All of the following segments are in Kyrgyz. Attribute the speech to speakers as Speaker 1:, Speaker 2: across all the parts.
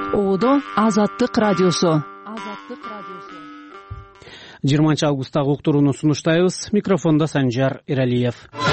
Speaker 1: Оодо Азаттык радиосу.
Speaker 2: 20 августтагы уктурууну сунуштайбыз. Микрофондо Санжар Эралиев.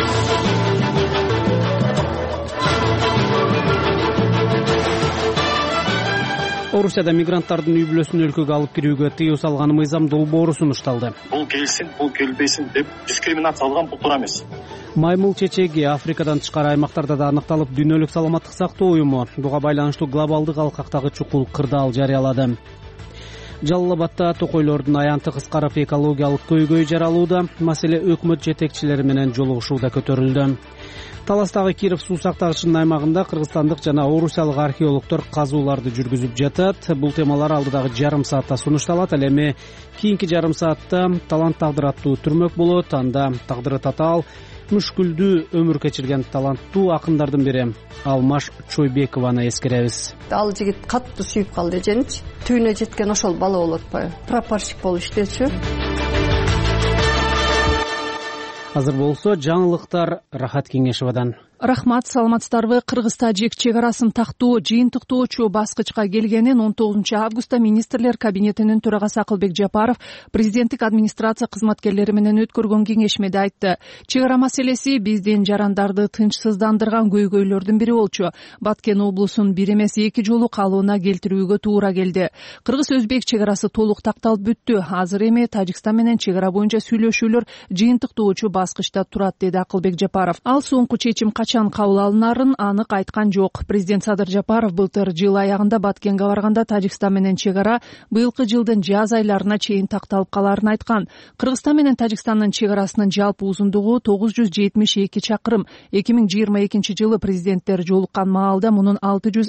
Speaker 2: Орусияда мигранттардын үй бүлөсүн өлкөгө алып кирүүгө тыюу салган мыйзам долбоору сунушталды.
Speaker 3: Бул келсин, бул келбесин деп дискриминациялган бул туура эмес.
Speaker 2: Маймыл чечеги Африкадан тышкары аймактарда да аныкталып, дүйнөлүк саламаттык сактоо уюму буга байланыштуу глобалдык алкактагы чукул кырдаал жарыялады. Жалал Абадда токойлордун аянты кыскарып экологиялык көйгөй жаралууда, маселе өкмөт жетекчилери менен жолугушууда көтөрүлдү. Таластагы Киров суу сактагычынын аймагында кыргызстандык жана орусиялык археологдор казууларды жүргүзүп жатат. Бул темалар алдыдагы жарым саатта сунушталат. Ал эми кийинки жарым саатта талант тагдыр аттуу түрмөк болот. Анда тагдыры татаал, мүшкүлдүү өмүр кечирген таланттуу акындардын бири Алмаш Чойбекованы эскеребиз.
Speaker 4: Ал жигит катты сүйүп калды эженичи. Түйүнө жеткен ошол бала болуп атпайбы? Прапорщик болуп иштечү.
Speaker 2: Азыр болсо жаңылыктар Рахат Кеңешевадан.
Speaker 1: Рахмат, саламатсыздарбы. Кыргыз-тажик чек арасын тактоо жыйынтыктоочу баскычка келгенин 19 августта министрлер кабинетинин төрагасы Акылбек Жапаров президенттик администрация кызматкерлери менен өткөргөн кеңешмеде айтты. Чек ара маселеси биздин жарандарды тынчсыздандырган көйгөйлөрдүн бири болчу. Баткен облусун бир эмес эки жолу калыбына келтирүүгө туура келди. Кыргыз-өзбек чек арасы толук такталып бүттү. Азыр эми Тажикстан менен чек ара боюнча сүйлөшүүлөр жыйынтыктоочу баскычта турат, деди Акылбек Жапаров. Ал соңку чечим качан кабыл алынарын анык айткан жок. Президент Садыр Жапаров былтыр жыл аягында Баткенге барганда Тажикстан менен чек ара быйылкы жылдын жаз айларына чейин такталып каларын айткан. Кыргызстан менен Тажикстандын чек арасынын жалпы узундугу 972 чакырым. 2022 жылы президенттер жолуккан маалда мунун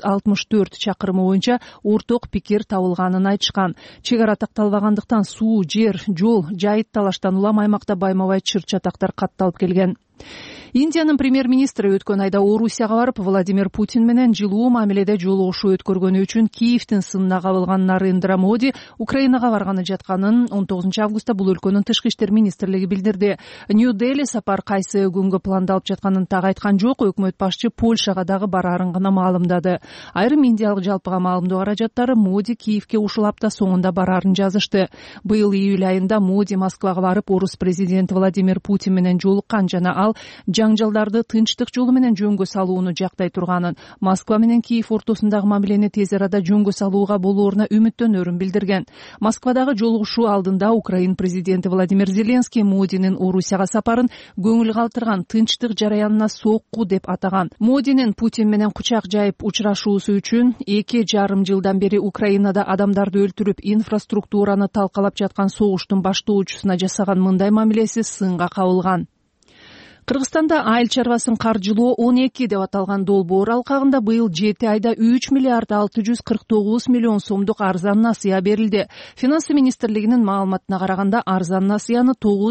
Speaker 1: 664 чакырымы боюнча орток пикир табылганын айтышкан. Чек ара такталбагандыктан суу, жер, жол, жайыт талаштан улам аймакта байма-бай чыр-чатактар катталып келген. Индиянын премьер-министри өткөн айда Орусияга барып, Владимир Путин менен жылуу мамиледе жолугушуу өткөргөнү үчүн Киевдин сынына кабылган Нарендра Моди Украинага барганы жатканын 19 августта бул өлкөнүн тышкы иштер министрлиги билдирди. Нью-Дели сапар кайсы күнгө пландалып жатканын так айткан жок. Өкмөт башчы Польшага дагы барарын гана маалымдады. Айрым индиялык жалпыга маалымдоо каражаттары Моди Киевге ушул апта соңунда барарын жазышты. Быйыл июль айында Моди Москвага барып, орус президенти Владимир Путин менен жолуккан жана ал жаңжалдарды тынчтык жолу менен жөнгө салууну жактай турганын, Москва менен Киев ортосундагы мамилени тез арада жөнгө салууга болооруна үмүттөнөрүн билдирген. Москвадагы жолугушуу алдында Украин президенти Владимир Зеленский Модинин Орусияга сапарын көңүл калтырган тынчтык жараянына сокку деп атаган. Модинин Путин менен кучак жайып учурашуусу үчүн 2,5 жылдан бери Украинада адамдарды өлтүрүп, инфраструктураны талкалап жаткан согуштун баштоочусуна жасаган мындай мамилеси сынга кабылган. Кыргызстанда айыл чарбасын каржылоо 12 деп аталган долбоор алкагында быйыл 7 айда 3 миллиард 649 миллион сомдук арзан насыя берилди. Финансы министрлигинин маалыматына караганда арзан насыяны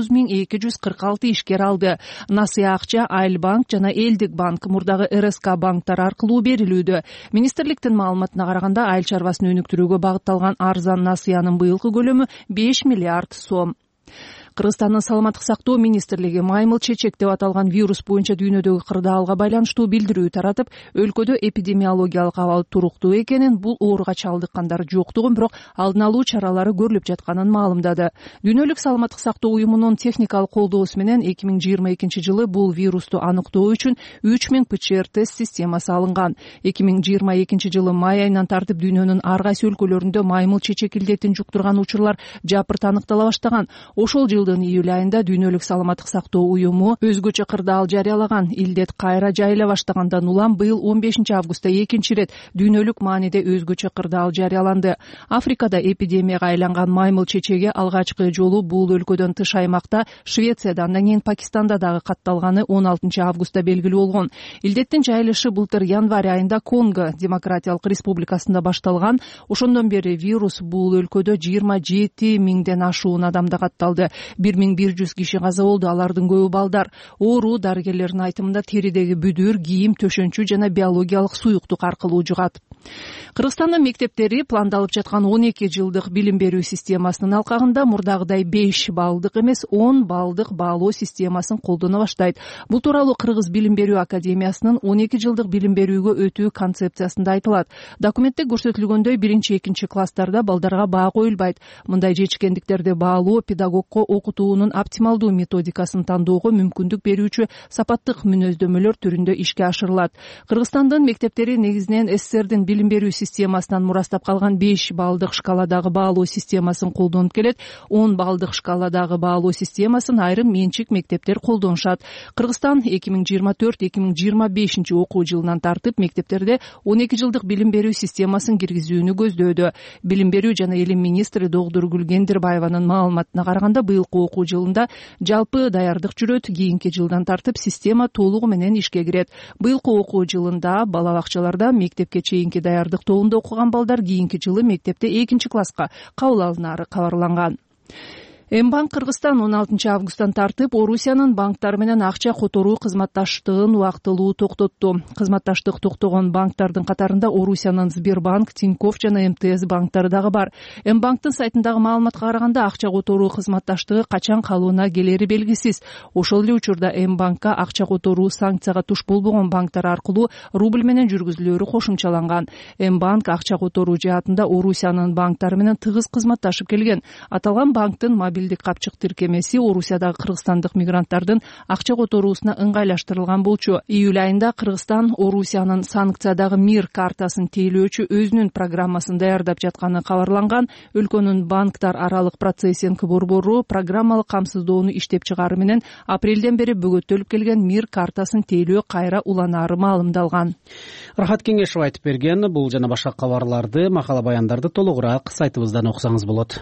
Speaker 1: 9246 ишкер алды. Насыя акча Айыл банк жана Элдик банк, мурдагы РСК банктар аркылуу берилүүдө. Министрликтин маалыматына караганда айыл чарбасын өнүктүрүүгө багытталган арзан насыянын быйылкы көлөмү 5 миллиард сом. Кыргызстандын саламаттык сактоо министрлиги маймыл чечек деп аталган вирус боюнча дүйнөдөгү кырдаалга байланыштуу билдирүү таратып, өлкөдө эпидемиологиялык абал туруктуу экенин, бул ооруга чалдыккандар жоктугун, бирок алдын алуу чаралары көрүлүп жатканын маалымдады. Дүйнөлүк саламаттык сактоо уюмунун техникалык колдоосу менен 2022 жылы бул вирусту аныктоо үчүн 3000 ПЦР тест системасы алынган. 2022 жылы май айынан тартып дүйнөнүн ар кайсы өлкөлөрүндө маймыл чечек илдетин жуктурган учурлар жапырт аныктала баштаган. Ошол жылдын июль айында дүйнөлүк саламаттык сактоо уюму өзгөчө кырдаал жарыялаган. Илдет кайра жайыла баштагандан улам быйыл 15 августта экинчи ирет дүйнөлүк мааниде өзгөчө кырдаал жарыяланды. Африкада эпидемияга айланган маймыл чечеги алгачкы жолу бул өлкөдөн тыш аймакта, Швецияда, андан кийин Пакистанда дагы катталганы 16 августта белгилүү болгон. Илдеттин жайылышы былтыр январь айында Конго Демократиялык Республикасында башталган. Ошондон бери вирус бул өлкөдө 27 миңден ашуун адамда катталды. 1100 киши каза болду, алардын көбү балдар. Оору дарыгерлердин айтымында теридеги бүдүр, кийим, төшөнчү жана биологиялык суюктук аркылуу жугат. Кыргызстандын мектептери пландалып жаткан 12 жылдык билим берүү системасынын алкагында мурдагыдай 5 баллдык эмес 10 баллдык баалоо системасын колдоно баштайт. Бул тууралуу Кыргыз билим берүү академиясынын 12 жылдык билим берүүгө өтүү концепциясында айтылат. Документте көрсөтүлгөндөй 1-2 класстарда балдарга баа коюлбайт. Мындай жечкендиктерди баалоо педагогко окутуунун оптималдуу методикасын тандоого мүмкүндүк берүүчү сапаттык мүнөздөмөлөр түрүндө ишке ашырылат. Кыргызстандын мектептери негизинен СССРдин билим берүү системасынан мурастап калган 5 баллдык шкаладагы баалоо системасын колдонуп келет. 10 баллдык шкаладагы баалоо системасын айрым менчик мектептер колдонушат. Кыргызстан 2024-2025 окуу жылынан тартып мектептерде 12 жылдык билим берүү системасын киргизүүнү көздөдү. Билим берүү жана элим министри Догдур Гүлгендирбаеванын маалыматына караганда быйылкы окуу жылында жалпы даярдык жүрөт. Кийинки жылдан тартып система толугу менен ишке кирет. Быйылкы окуу жылында бала бакчаларда мектепке чейинки даярдык тобунда окуган балдар кийинки жылы мектепте 2-класска кабыл алынары кабарланган. Мбанк Кыргызстан 16 августтан тартып Орусиянын банктар менен акча которуу кызматташтыгын убактылуу токтотту. Кызматташтык токтогон банктардын катарында Орусиянын Сбербанк, Тинькофф жана МТС банктары дагы бар. Мбанктын сайтындагы маалыматка караганда акча которуу кызматташтыгы качан калыбына келери белгисиз. Ошол эле учурда Мбанкка акча которуу санкцияга туш болбогон банктар аркылуу рубль менен жүргүзүлөөрү кошумчаланган. Мбанк акча которуу жаатында Орусиянын банктары менен тыгыз кызматташып келген. Аталган банктын мобилдик капчык тиркемеси Орусиядагы кыргызстандык мигранттардын акча которуусуна ыңгайлаштырылган болчу. Июль айында Кыргызстан Орусиянын санкциядагы МИР картасын тейлөөчү өзүнүн программасын даярдап жатканы кабарланган. Өлкөнүн банктар аралык процессинг борбору программалык камсыздоону иштеп чыгаары менен апрелден бери бөгөттөлүп келген МИР картасын тейлөө кайра уланаары маалымдалган.
Speaker 2: Рахат Кеңешов айтып берген. Бул жана башка кабарларды, макала баяндарды толугураак сайтыбыздан окусаңыз болот.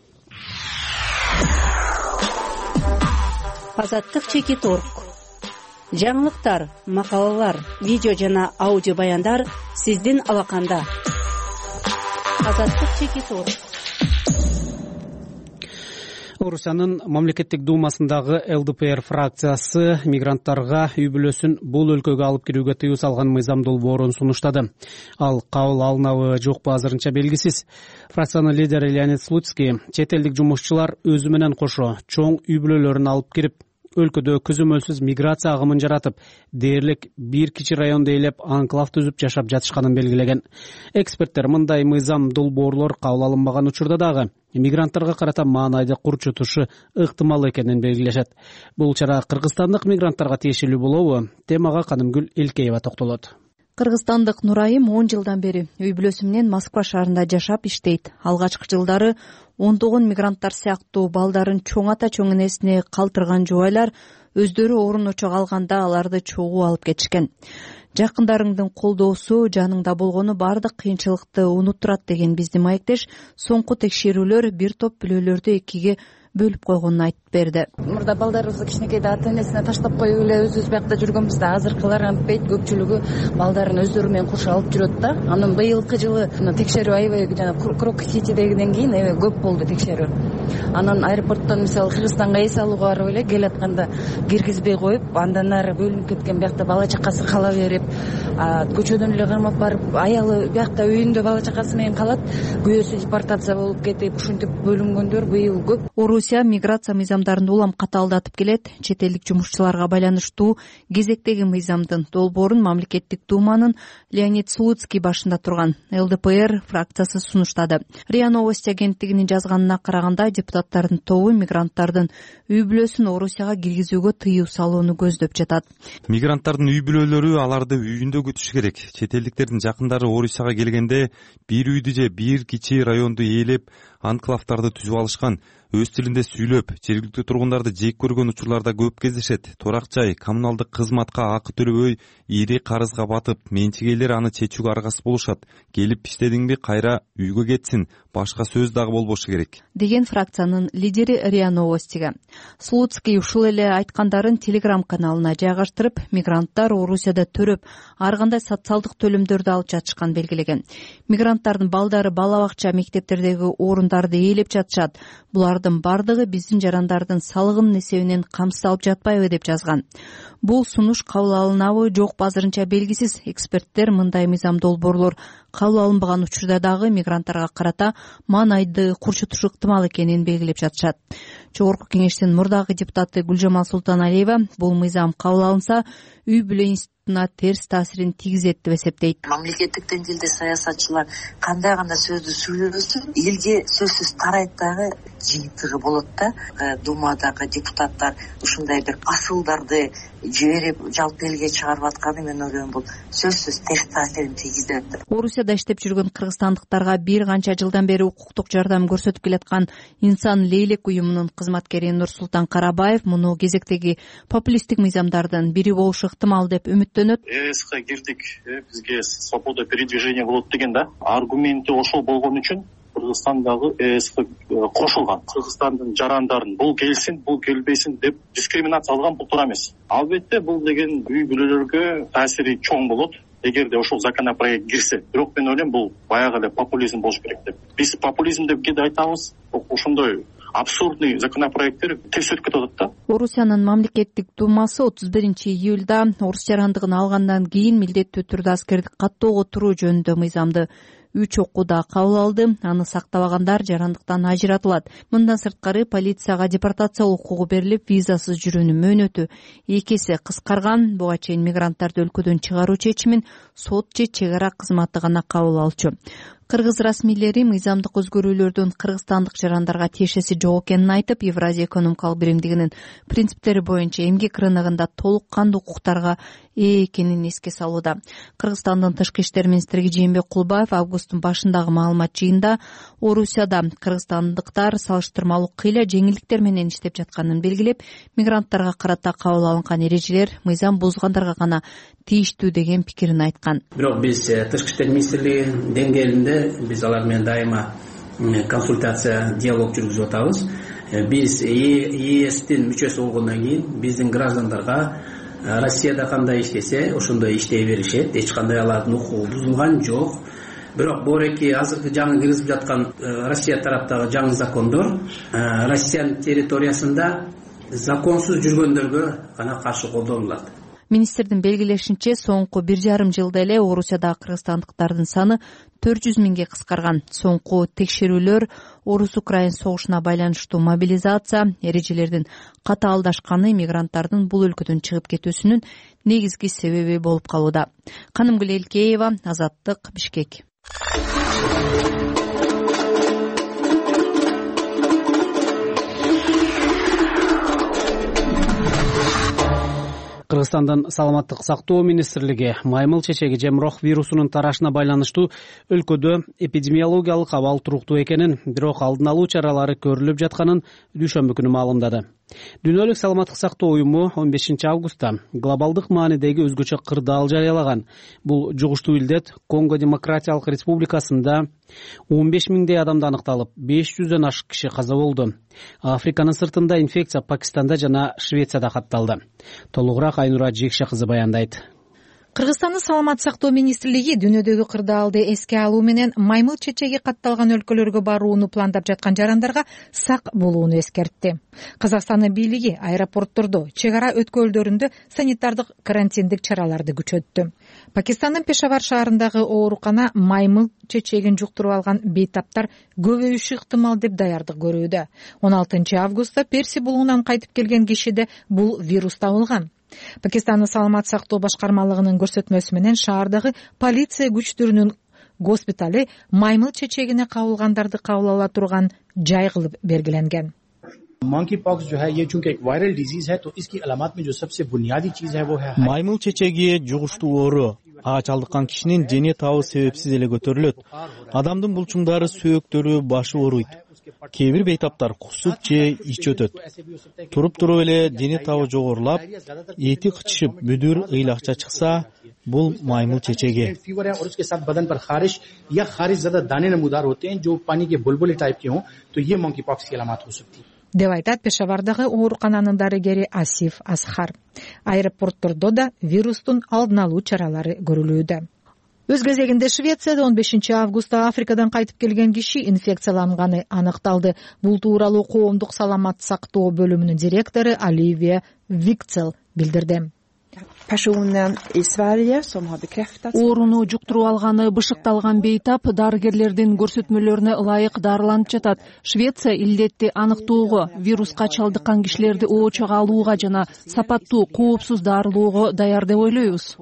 Speaker 5: Азаттык чекит орг. Жаңылыктар, макалалар, видео жана аудио баяндар сиздин алаканда. Азаттык чекит орг.
Speaker 2: Орусиянын мамлекеттик думасындагы ЛДПР фракциясы мигранттарга үй бүлөсүн бул өлкөгө алып кирүүгө тыюу салган мыйзам долбоорун сунуштады. Ал кабыл алынабы жокпу азырынча белгисиз. Фракциянын лидери Леонид Слуцкий чет элдик жумушчулар өзү менен кошо чоң үй бүлөлөрүн алып кирип өлкөдө көзөмөлсүз миграция агымын жаратып, дээрлик бир кичи районду ээлеп анклав түзүп жашап жатышканын белгилеген. Эксперттер мындай мыйзам долбоорлор кабыл алынбаган учурда дагы мигранттарга карата маанайды курчутушу ыктымал экенин белгилешет. Бул чара кыргызстандык мигранттарга тиешелүү болобу? Темага Канымгүл Элкеева токтолот.
Speaker 6: Кыргызстандык Нурайым 10 жылдан бери үй бүлөсү менен Москва шаарында жашап иштейт. Алгачкы жылдары ондогон мигранттар сыяктуу балдарын чоң ата чоң энесине калтырган жубайлар өздөрү орун очо калганда аларды чогуу алып кетишкен. Жакындарыңдын колдоосу жаныңда болгону баардык кыйынчылыкты унуттурат деген биздин маектеш соңку текшерүүлөр бир топ бүлөлөрдү экиге бөлүп койгонун айтып берди.
Speaker 7: Мурда балдарыбызды кичинекейде ата энесине таштап коюп эле өзүбүз биякта жүргөнбүз да, азыркылар антпейт, көпчүлүгү балдарын өздөрү менен курша алып жүрөт да. Анан быйылкы жылы текшерүү аябай жана Крок-Ситидегиден кийин аябай көп болду текшерүү. Анан аэропорттон мисалы Кыргызстанга эс алууга барып эле келатканда киргизбей коюп, андан ары бөлүнүп кеткен биякта бала чакасы кала берип, көчөдөн эле кармап барып, аялы биякта үйүндө бала чакасы менен калат, күйөөсү депортация болуп кетип, ушинтип бөлүнгөндөр быйыл көп.
Speaker 6: Орусия миграция мыйзамдарын улам катаалдатып келет. Чет элдик жумушчуларга байланыштуу кезектеги мыйзамдын долбоорун мамлекеттик думанын Леонид Слуцкий башында турган ЛДПР фракциясы сунуштады. РИА Новости агенттигинин жазганына караганда депутаттардын тобу мигранттардын үй бүлөсүн Орусияга киргизүүгө тыюу салууну көздөп жатат.
Speaker 8: Мигранттардын үй бүлөлөрү аларды үйүндө күтүш керек. Чет элдиктердин жакындары Орусияга келгенде бир үйдү же бир кичи районду ээлеп анклавдарды түзүп алышкан. Өз тилинде сүйлөп, жергиликтүү тургундарды жек көргөн учурларда көп кездешет. Турак жай, коммуналдык кызматка акы төлөбөй, ири карызга батып, менчигейлер аны чечүүгө аргасыз болушат. Келип иштедиңби, кайра үйгө кетсин, башка сөз дагы болбошу керек,
Speaker 6: деген фракциянын лидери РИА Новостиге. Слуцкий ушул эле айткандарын Telegram каналына жайгаштырып, мигранттар Орусияда төрөп, ар кандай социалдык төлөмдөрдү алып жатышкан белгилеген. Мигранттардын балдары бала бакча, мектептердеги орундарды ээлеп жатышат. Булардын бардыгы биздин жарандардын салыгынын эсебинен камсыздалып жатпайбы деп жазган. Бул сунуш кабыл алынабы жокпу азырынча белгисиз. Эксперттер мындай мыйзам долбоорлор кабыл алынбаган учурда дагы мигранттарга карата маанайды курчутуш ыктымал экенин белгилеп жатышат. Жогорку кеңештин мурдагы депутаты Гүлжамал Султаналиева бул мыйзам кабыл алынса үй бүлө институтуна терс таасирин тийгизет деп эсептейт.
Speaker 9: Мамлекеттик деңгээлде саясатчылар кандай гана сөздү сүйлөсүн, элге сөзсүз тарайт дагы жыйынтыгы болот да. Думадагы депутаттар ушундай бир асылдарды жиберип жалпы элге чыгарып атканы мен ойлойм бул сөзсүз терс таасирин тийгизет.
Speaker 6: Орусияда иштеп жүргөн кыргызстандыктарга бир канча жылдан бери укуктук жардам көрсөтүп келаткан Инсан Лейлек уюмунун кызматкери Нурсултан Карабаев муну кезектеги популисттик мыйзамдардын бири болушу ыктымал деп үмүттөнөт.
Speaker 3: ЭСК кирдик, бизге свобода передвижения болот деген да. Аргументи ошол болгон үчүн Кыргызстандагы ЭСК кошулган. Кыргызстандын жарандарын бул келсин, бул келбесин деп дискриминация алган бул туура эмес. Албетте бул деген үй бүлөлөргө таасири чоң болот. Эгерде ошол законопроект кирсе, бирок мен ойлойм бул баягы эле популизм болуш керек деп. Биз популизм деп кээде айтабыз, ошондой абсурдный законопроекттер терс өтүп кетип атат да.
Speaker 6: Орусиянын мамлекеттик думасы 31-июлда орус жарандыгын алгандан кийин милдеттүү түрдө аскердик каттоого туруу жөнүндө мыйзамды 3 окууда кабыл алды. Аны сактабагандар жарандыктан ажыратылат. Мындан сырткары полицияга депортациялоо укугу берилип, визасыз жүрүүнүн мөөнөтү 2 эсе кыскарган. Буга чейин мигранттарды өлкөдөн чыгаруу чечимин сот же чек ара кызматы гана кабыл алчу. Кыргыз расмийлери мыйзамдык өзгөрүүлөрдүн кыргызстандык жарандарга тиешеси жок экенин айтып, Евразия экономикалык биримдигинин принциптери боюнча эмгек рыногунда толук кандуу укуктарга ээ экенин эске салууда. Кыргызстандын тышкы иштер министри Жээнбек Кулбаев августтун башындагы маалымат жыйында Орусияда кыргызстандыктар салыштырмалуу кыйла жеңилдиктер менен иштеп жатканын белгилеп, мигранттарга карата кабыл алынган эрежелер мыйзам бузгандарга гана тийиштүү деген пикирин айткан.
Speaker 10: Бирок биз тышкы иштер министрлиги деңгээлинде биз алар менен дайыма консультация, диалог жүргүзүп атабыз. Биз ЕСтин мүчөсү болгондон кийин биздин граждандарга Россияда кандай иштесе, ошондой иштей беришет. Эч кандай алардын укугу бузулган жок. Бирок бореки азыркы жаңы киргизип жаткан Россия тараптагы жаңы закондор Россиянын территориясында законсуз жүргөндөргө гана каршы колдонулат.
Speaker 6: Министрдин белгилешинче, соңку 1,5 жылда эле Орусиядагы кыргызстандыктардын саны 400 миңге кыскарган. Соңку текшерүүлөр Орус-Украин согушуна байланыштуу мобилизация эрежелердин катаалдашканы мигранттардын бул өлкөдөн чыгып кетүүсүнүн негизги себеби болуп калууда. Канымгүл Элкеева, Азаттык, Бишкек.
Speaker 2: Кыргызстандын саламаттык сактоо министрлиги маймыл чечеги жемрох вирусунун тарашына байланыштуу өлкөдө эпидемиологиялык абал туруктуу экенин, бирок алдын алуу чаралары көрүлүп жатканын дүйшөмбү күнү маалымдады. Дүйнөлүк саламаттык сактоо уюму 15 августта глобалдык маанидеги өзгөчө кырдаал жарыялаган. Бул жугуштуу илдет Конго Демократиялык Республикасында 15 миңдей адамда аныкталып, 500дөн ашык киши каза болду. Африканын сыртында инфекция Пакистанда жана Швецияда катталды. Толугураак Айнура Жекше кызы баяндайт.
Speaker 11: Кыргызстандын саламаттык сактоо министрлиги дүйнөдөгү кырдаалды эске алуу менен маймыл чечеги катталган өлкөлөргө барууну пландап жаткан жарандарга сак болууну эскертти. Казакстандын бийлиги аэропорттордо, чек ара өткөлдөрүндө санитардык карантиндик чараларды күчөттү. Пакистандын Пешавар шаарындагы оорукана маймыл чечегин жуктуруп алган бейтаптар көбөйүшү ыктымал деп даярдык көрүүдө. 16 августта Перси булугунан кайтып келген кишиде бул вирус табылган. Пакистандын саламаттык сактоо башкармалыгынын көрсөтмөсү менен шаардагы полиция күчтөрүнүн госпитали маймыл чечегине кабылгандарды кабыл ала турган жай кылып белгиленген.
Speaker 12: Маймыл чечеги жугуштуу оору. Ага чалдыккан кишинин дене табы себепсиз эле көтөрүлөт. Адамдын булчуңдары, сөөктөрү, башы ооруйт. Кээ бир бейтаптар кусуп же ич өтөт. Туруп эле дене табы жогорулап, эти кычышып, бүдүр ыйлакча чыкса, бул маймыл чечеги.
Speaker 11: Деп айтат Пешавардагы оорукананын дарыгери Асиф Асхар. Аэропорттордо да вирустун алдын алуу чаралары көрүлүүдө. Өз кезегинде Швецияда 15 августта Африкадан кайтып келген киши инфекцияланганы аныкталды. Бул тууралуу коомдук саламат сактоо бөлүмүнүн директору Оливия Викцел билдирди.
Speaker 1: Ооруну жуктуруп алганы бышыкталган бейтап дарыгерлердин көрсөтмөлөрүнө ылайык дарыланып жатат. Швеция илдетти аныктоого, вируска чалдыккан кишилерди оочага алууга жана сапаттуу, коопсуз дарылоого даяр деп ойлойбуз.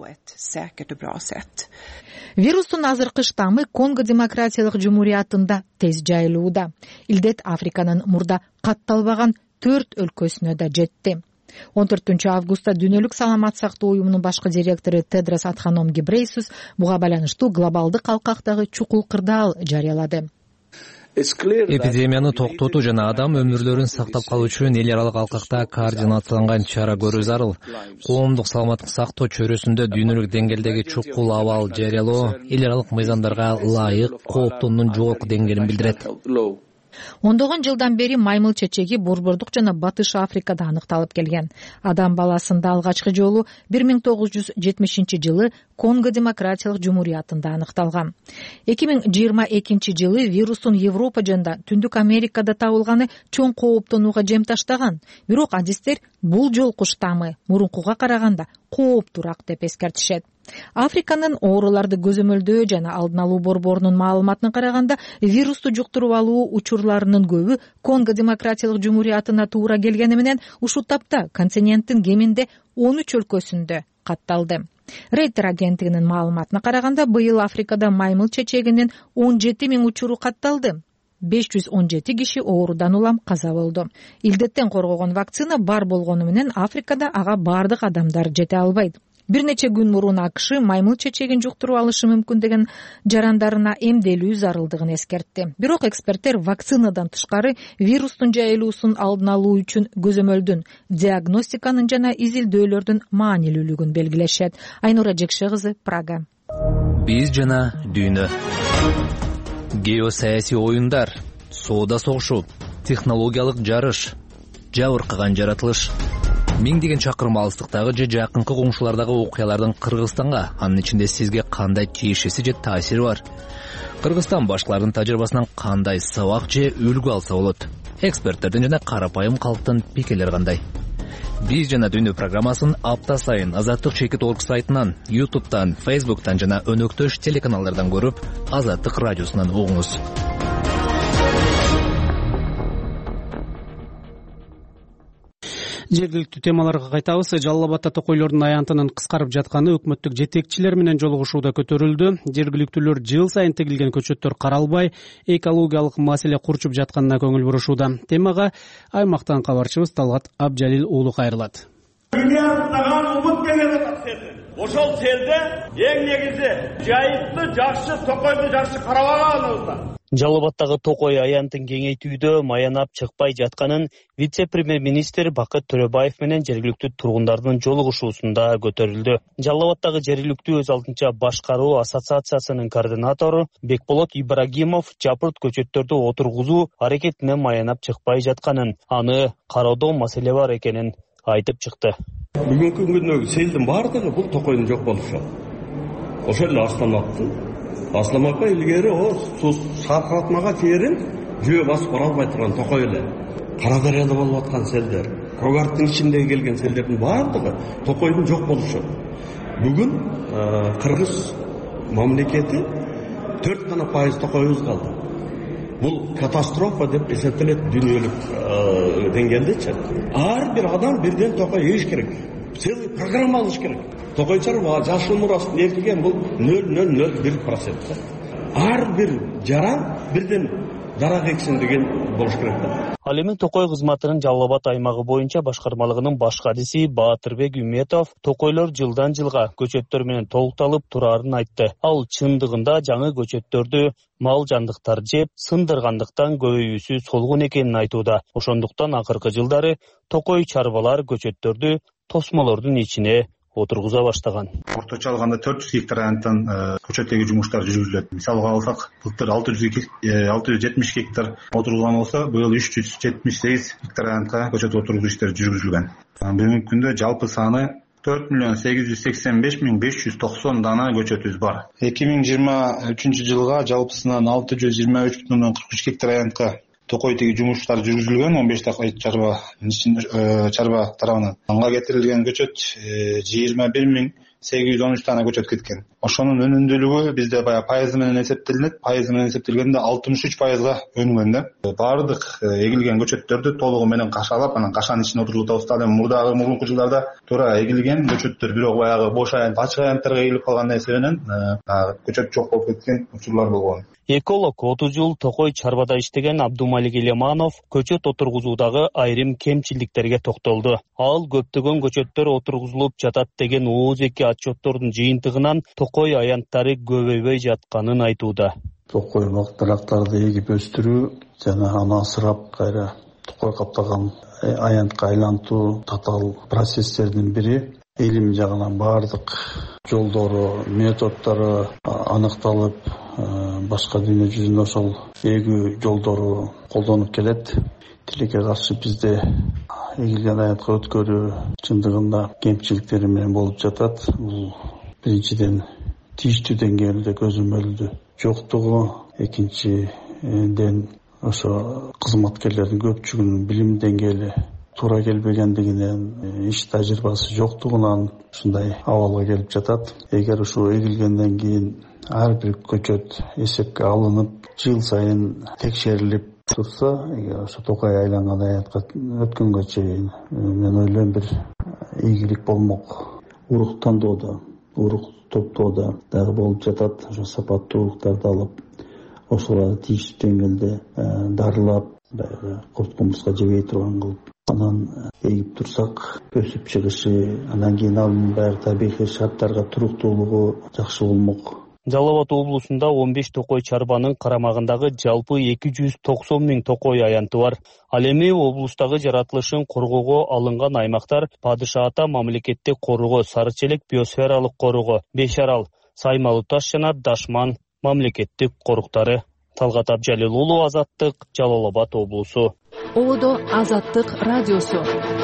Speaker 11: Вирустун азыркы штаммы Конго демократиялык жумуриятында тез жайылууда. Илдет Африканын мурда катталбаган 4 өлкөсүнө да жетти. 14 августта Дүйнөлүк саламат сактоо уюмунун башкы директору Тедрос Адханом Гебрейсус буга байланыштуу глобалдык алкактагы чукул кырдаал жарыялады.
Speaker 13: Эпидемияны токтотуу жана адам өмүрлөрүн сактап калуу үчүн эл аралык алкакта координацияланган чара көрүү зарыл. Коомдук саламаттык сактоо чөйрөсүндө дүйнөлүк деңгээлдеги чукул абал жарыялоо эл аралык мыйзамдарга ылайык кооптоонун жогорку деңгээлин билдирет.
Speaker 11: Ондогон жылдан бери маймыл чечеги Борбордук жана Батыш Африкада аныкталып келген. Адам баласында алгачкы жолу 1970-жылы Конго демократиялык жумуриятында аныкталган. 2022 жылы вирустун Европа жана Түндүк Америкада табылганы чоң кооптонууга жем таштаган. Бирок адистер бул жолку штаммы мурункуга караганда кооптуураак деп эскертишет. Африканын ооруларды көзөмөлдөө жана алдын алуу борборунун маалыматына караганда, вирусту жуктуруп алуу учурларынын көбү Конго демократиялык жумуриятына туура келгени менен ушул тапта континенттин кеминде 13 өлкөсүндө катталды. Рейтер агенттигинин маалыматына караганда, быйыл Африкада маймыл чечегинин 17 000 учуру катталды. 517 киши оорудан улам каза болду. Илдеттен коргогон вакцина бар болгону менен Африкада ага бардык адамдар жете албайт. Бир нече күн мурун АКШ маймыл чечегин жуктуруп алышы мүмкүн деген жарандарына эмделүү зарылдыгын эскертти. Бирок эксперттер вакцинадан тышкары вирустун жайылуусун алдын алуу үчүн көзөмөлдүн, диагностиканын жана изилдөөлөрдүн маанилүүлүгүн белгилешет. Айнура Жекше кызы, Прага.
Speaker 13: Биз жана дүйнө. Геосаясий оюндар, соода согушу, технологиялык жарыш, жабыркаган жаратылыш. Миңдеген чакырым алыстыктагы же жакынкы коңшулардагы окуялардын Кыргызстанга, анын ичинде сизге кандай тиешеси же таасири бар? Кыргызстан башкалардын тажрыйбасынан кандай сабак же үлгү алса болот? Эксперттердин жана карапайым калктын пикирлери кандай? Биз жана дүйнө программасын апта сайын Азаттык Чекит.org сайтынан, YouTube'тан, Facebook'тан жана өнөктөш телеканалдардан көрүп, Азаттык радиосунан угуңуз.
Speaker 2: Жергиликтүү темаларга кайтабыз. Жалал Абадда токойлордун аянтынын кыскарып жатканы өкмөттүк жетекчилер менен жолугушууда көтөрүлдү. Жергиликтүүлөр жыл сайын тегилген көчөттөр каралбай, экологиялык маселе курчуп жатканына көңүл бурушууда. Темага аймактан кабарчыбыз Талгат Абжалил уулу кайрылат.
Speaker 14: Миллиарддаган умут келип атат. Ошол селде эң негизи жайыпты жакшы, токойду жакшы карабаганыбызда.
Speaker 15: Жалал Абаддагы токой аянтын кеңейтүүдө маянап чыкпай жатканын вице-премьер-министр Бакыт Төрөбаев менен жергиликтүү тургундардын жолугушуусунда көтөрүлдү. Жалал Абаддагы жергиликтүү өз алдынча башкаруу ассоциациясынын координатору Бекболот Ибрагимов жапырт көчөттөрдү отургузуу аракетине маянап чыкпай жатканын, аны кароодо маселе бар экенин айтып чыкты.
Speaker 16: Бүгүнкү күндөгү селдин бардыгы бул токойдун жок болушу. Ошол эле Асламакка илгери саркыратмага чейин жөө басып бара албай турган токой эле. Кара Дарыяда болуп аткан селдер, Когарттын ичиндеги келген селдердин бардыгы токойдун жок болушу. Бүгүн Кыргыз мамлекети 4% токойубуз калды. Бул катастрофа деп эсептелет дүйнөлүк деңгээлдечи. Ар бир адам бирден токой еш керек. Целый программа алыш керек. Токойчар жашыл мурасын эртиген бул 0,001%. Ар бир жаран бирден дарак эксин деген болуш керек да.
Speaker 15: Ал эми токой кызматынын Жалал Абад аймагы боюнча башкармалыгынын баш кадиси Баатырбек Үметов токойлор жылдан жылга көчөттөр менен толукталып турарын айтты. Ал чындыгында жаңы көчөттөрдү мал жандыктар жеп сындыргандыктан көбөйүүсү солгун экенин айтууда. Ошондуктан акыркы жылдары токой чарбалар көчөттөрдү тосмолордун ичине отургуза баштаган.
Speaker 17: Орточо алганда 400 гектар аянттан көчөттөгү жумуштар жүргүзүлөт. Мисалга алсак, былтыр 670 гектар отургузган болсо, быйыл 378 гектар аянтка көчөт отургузуу иштери жүргүзүлгөн. Бүгүнкү күндө жалпы саны 4.885.590 дана көчөтүбүз бар. 2023 жылга жалпысынан 623,43 гектар аянтка токой теги жумуштар жүргүзүлгөн. 15 чарба тарабынан анга кетирилген көчөт 21.813 дана көчөт кеткен. Ошонун өнүмдүүлүгү бизде баягы пайызы менен эсептелинет. Пайызы менен эсептелгенде 63%га өнүгөн да. Баардык эгилген көчөттөрдү толугу менен кашалап, анан кашанын ичине отургузуп атабыз. Мурунку жылдарда туура эгилген көчөттөр бирок баягы бош аянт, ачык аянттарга эгилип калган себебинен көчөт жок болуп кеткен учурлар болгон.
Speaker 15: Эколог 30 жыл Токой чарбада иштеген Абдумалик Элеманов көчөт отургузуудагы айрым кемчилдиктерге токтолду. Ал көптөгөн көчөттөр отургузулуп жатат деген ооз-эки отчеттордун жыйынтыгынан Токой аянттары көбөйбөй жатканын айтууда.
Speaker 18: Токой дарактарды эгип өстүрүү жана аны асырап кайра токой каптаган аянтка айлантуу татаал процесстердин бири. Элим жагынан баардык жолдору, методдору аныкталып, башка дүйнө жүзүндө ошол эгүү жолдору колдонуп келет. Тилекке каршы бизде эгилген аянтка өткөрүү чындыгында кемчиликтери менен болуп жатат. Бул биринчиден тийиштүү деңгээлде көзөмөлдү жоктугу, экинчиден ошо кызматкерлердин көпчүлүгүнүн билим деңгээли туура келбегендигинен, иш тажрыйбасы жоктугунан ушундай абалга келип жатат. Эгер ушу эгилгенден кийин ар бир көчөт эсепке алынып, жыл сайын текшерилип турса, эгер ошо Токой айланган аянтка өткөнгө чейин мен ойлойм бир ийгилик болмок. Урук тандоодо, урук топтоодо дагы болуп жатат. Ошо сапаттуу уруктарды алып, ошолорду тийиштүү деңгээлде дарылап, баягы курт кумурска жебей турган кылып, анан эгип турсак өсүп чыгышы, анан кийин анын баягы табигый шарттарга туруктуулугу жакшы болмок.
Speaker 15: Жалал Абад облусунда 15 Токой чарбанын карамагындагы жалпы 290 000 Токой аянты бар. Ал эми облустагы жаратылышын коргоого алынган аймактар Падыша ата мамлекеттик коргоо, Сары Челек биосфералык коргоо, Бешарал, Саймалы Таш жана Дашман мамлекеттик коруктары. Талгат Абжалил уулу, Азаттык, Жалал Абад облусу.
Speaker 1: Оодо Азаттык радиосу.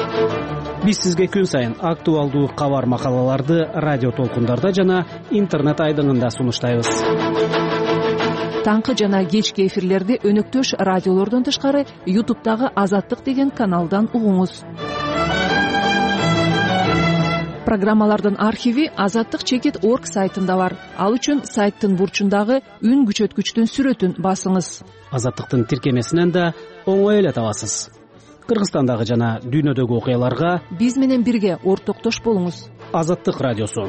Speaker 2: Биз сизге күн сайын актуалдуу кабар макалаларды радио толкундарда жана интернет айдыңында сунуштайбыз.
Speaker 1: Таңкы жана кечки эфирлерди өнөктөш радиолордон тышкары YouTube'дагы Азаттык деген каналдан угуңуз. Программалардын архиви azattik.org сайтында бар. Ал үчүн сайттын бурчундагы үн күчөткүчтүн сүрөтүн басыңыз.
Speaker 2: Азаттыктын тиркемесинен да оңой эле табасыз. Кыргызстандагы жана дүйнөдөгү окуяларга
Speaker 1: биз менен бирге ортоктош болуңуз.
Speaker 2: Азаттык радиосу.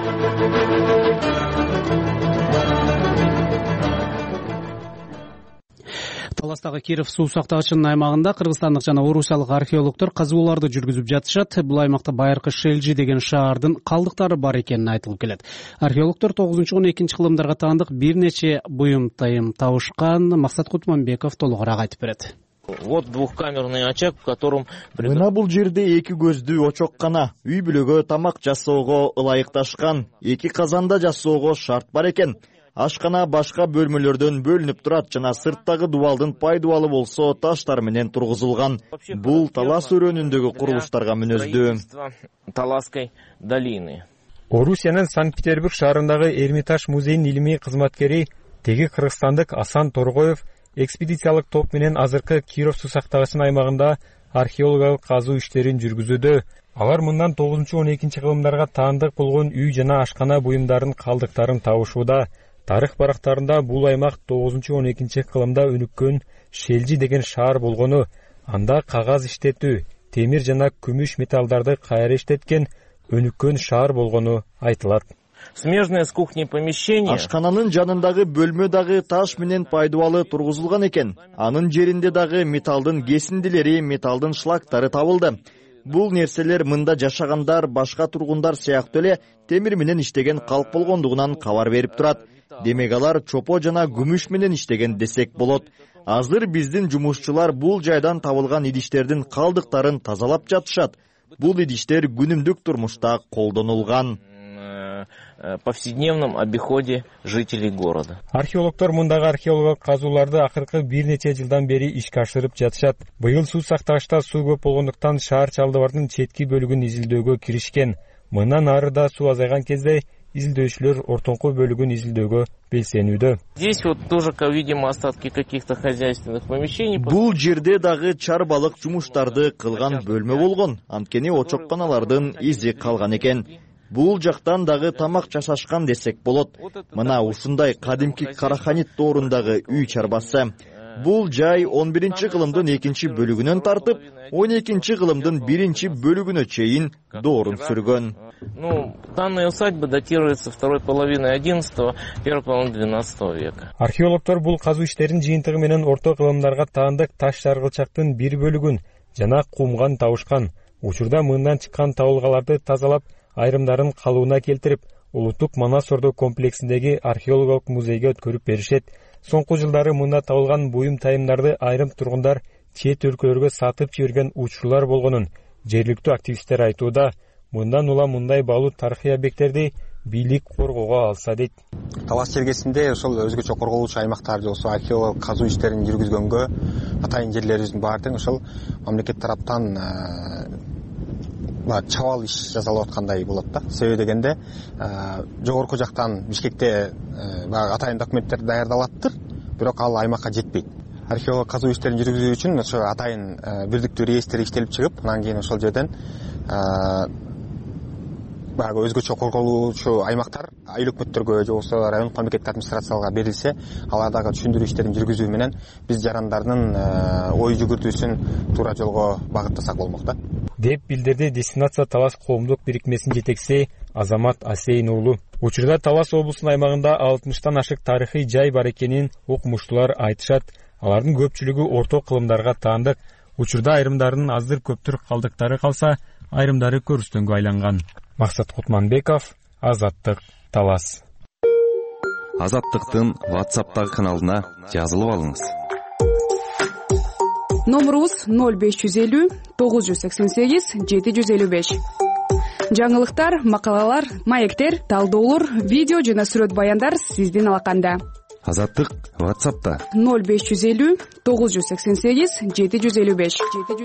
Speaker 2: Таластагы Киров суу сактагычынын аймагында кыргызстандык жана орусиялык археологдор казууларды жүргүзүп жатышат. Бул аймакта байыркы Шелжи деген шаардын калдыктары бар экени айтылып келет. Археологдор 9-12 кылымдарга таандык бир нече буюм тайым табышкан. Максат Кутманбеков толугураак айтып берет.
Speaker 19: Вот двухкамерный очаг, в котором...
Speaker 20: Мына бул жерде эки көздүү очоккана, үй бүлөгө тамак жасоого ылайыкташкан, эки казанда жасоого шарт бар экен. Ашкана башка бөлмөлөрдөн бөлүнүп турат жана сырттагы дубалдын пай дубалы болсо таштар менен тургузулган. Бул Талас өрөөнүндөгү курулуштарга мүнөздүү.
Speaker 19: Таласской долины.
Speaker 21: Орусиянын Санкт-Петербург шаарындагы Эрмитаж музейинин илимий кызматкери теги кыргызстандык Асан Торгоев экспедициялык топ менен азыркы Киров суу сактагычынын аймагында археологиялык казуу иштерин жүргүзүүдө. Алар мындан 9-12 кылымдарга таандык болгон үй жана ашкана буюмдарын калдыктарын табышууда. Тарых барактарында бул аймак 9-12 кылымда өнүккөн Шелжи деген шаар болгону, анда кагаз иштетүү, темир жана күмүш металлдарды кайра иштеткен өнүккөн шаар болгону айтылат.
Speaker 19: Смежное с кухней помещение.
Speaker 20: Ашкананын жанындагы бөлмө дагы таш менен пайдубалы тургузулган экен. Анын жеринде дагы металлдын кесиндилери, металлдын шлактары табылды. Бул нерселер мында жашагандар, башка тургундар сыяктуу эле темир менен иштеген калк болгондугунан кабар берип турат. Демек алар чопо жана күмүш менен иштеген десек болот. Азыр биздин жумушчулар бул жайдан табылган идиштердин калдыктарын тазалап жатышат. Бул идиштер күнүмдүк турмушта колдонулган.
Speaker 19: Повседневном обиходе жителей города.
Speaker 21: Археологдор мындагы археологиялык казууларды акыркы бир нече жылдан бери ишке ашырып жатышат. Быйыл суу сактагычта суу көп болгондуктан шаар чалдыбардын четки бөлүгүн изилдөөгө киришкен. мындан ары да суу азайган кезде изилдөөчүлөр ортоңку бөлүгүн изилдөөгө белсенүүдө.
Speaker 19: Здесь вот тоже, видимо, остатки каких-то хозяйственных помещений.
Speaker 20: Бул жерде дагы чарбалык жумуштарды кылган бөлмө болгон. Анткени очокканалардын изи калган экен. Бул жактан дагы тамак жасашкан десек болот. Мына ушундай кадимки Караханит доорундагы үй чарбасы. Бул жай 11-чи кылымдын 2-чи бөлүгүнөн тартып, 12-чи кылымдын 1-чи бөлүгүнө чейин доорун сүргөн.
Speaker 19: Данная усадьба датируется второй половиной 11-го, первой половиной 12 века.
Speaker 21: Археологдор бул казуу иштеринин жыйынтыгы менен орто кылымдарга таандык таш жаргылчактын бир бөлүгүн жана кумган табышкан. Учурда мындан чыккан табылгаларды тазалап, айрымдарын калыбына келтирип, Улуттук Манас Ордо комплексиндеги археологиялык музейге өткөрүп беришет. Соңку жылдары мында табылган буюм тайымдарды айрым тургундар чет өлкөлөргө сатып жиберген учурлар болгонун жергиликтүү активисттер айтууда. Мындан улам мындай баалуу тарыхый объекттерди бийлик коргоого алса дейт.
Speaker 4: Талас чергесинде ошол өзгөчө корголуучу аймактар же болбосо археологиялык казуу иштерин жүргүзгөнгө атайын жерлерибиздин баардыгын ошол мамлекет тараптан чабал иш жасалып аткандай болот да. Себеби дегенде жогорку жактан Бишкекте атайын документтер даярдалаттыр, бирок ал аймакка жетпейт. Археологиялык казуу иштерин жүргүзүү үчүн ошо атайын бирдиктүү реестр иштелип чыгып, анан кийин ошол жерден өзгөчө корголуучу аймактар айыл өкмөттөргө же болбосо райондук мамлекеттик администрацияларга берилсе, алар дагы түшүндүрүү иштерин жүргүзүү менен биз жарандардын ой жүгүртүүсүн туура жолго багыттасак болмок да.
Speaker 21: Деп билдирди Дестинация Талас коомдук бирикмесинин жетекчиси Азамат Асейн уулу. Учурда Талас облусунун аймагында 60тан ашык тарыхый жай бар экенин окумуштуулар айтышат. Алардын көпчүлүгү орто кылымдарга таандык. Учурда айрымдарынын аздыр көптүр калдыктары калса, айрымдары көрүстөнгө айланган. Максат Кутманбеков, Азаттык, Талас.
Speaker 8: Азаттыктын WhatsApp'тагы каналына жазылып алыңыз.
Speaker 22: Номерубуз 0550 988 755. Жаңылыктар, макалалар, маектер, талдоолор, видео жана сүрөт баяндар сиздин алаканда.
Speaker 8: Азаттык WhatsApp'та
Speaker 22: 0550 988 755.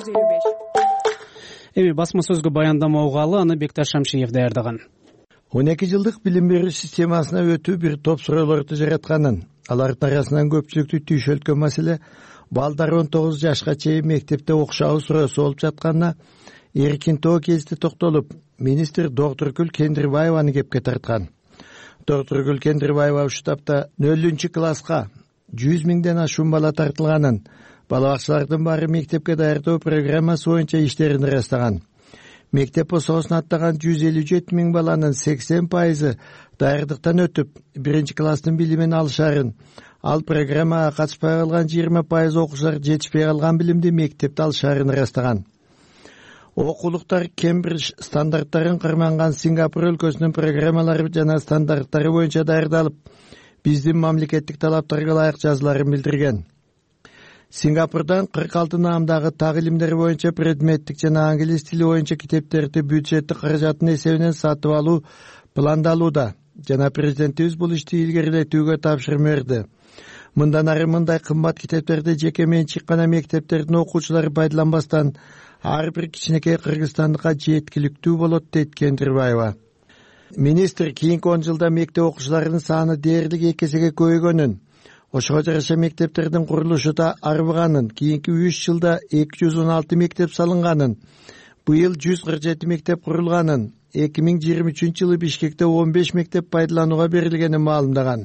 Speaker 2: Эми басма сөзгө баяндама угалы, аны Бекташ Шамшиев даярдаган.
Speaker 23: 12 жылдык билим берүү системасына өтүү бир топ суроолорду жаратканын, алардын арасынан көпчүлүктү түйшөлткөн маселе балдар 19 жашка чейин мектепте окушабы суроосу болуп жатканына эркин тоо кезде токтолуп, министр Доктургүл Кендирбаеваны кепке тарткан. Доктургүл Кендирбаева ушул тапта 0-класска 100 миңден ашуун бала тартылганын, бала бакчалардын баары мектепке даярдоо программасы боюнча иштерин ырастаган. Мектеп пособусун аттаган 157 миң баланын 80% даярдыктан өтүп, 1-класстын билимин алышарын, ал программага катышпай калган 20% окуучулар жетишпей калган билимди мектепте алышарын ырастаган. Окуулуктар Кембридж стандарттарын карманган Сингапур өлкөсүнүн программалары жана стандарттары боюнча даярдалып, биздин мамлекеттик талаптарга ылайык жазууларын билдирген. Сингапурдан 46 наамдагы так илимдери боюнча предметтик жана англис тили боюнча китептерди бюджеттик каражаттын эсебинен сатып алуу пландалууда жана президентибиз бул ишти илгерилетүүгө тапшырма берди. Мындан ары мындай кымбат китептерди жеке менчик гана мектептердин окуучулары пайдаланбастан ар бир кичинекей кыргызстандыкка жеткиликтүү болот, дейт Кендирбаева. Министр кийинки 10 жылда мектеп окуучуларынын саны дээрлик 2 эсеге көбөйгөнүн, ошого жараша мектептердин курулушу да арбыганын, кийинки 3 жылда 216 мектеп салынганын, быйыл 147 мектеп курулганын, 2023 жылы Бишкекте 15 мектеп пайдаланууга берилгенин маалымдаган.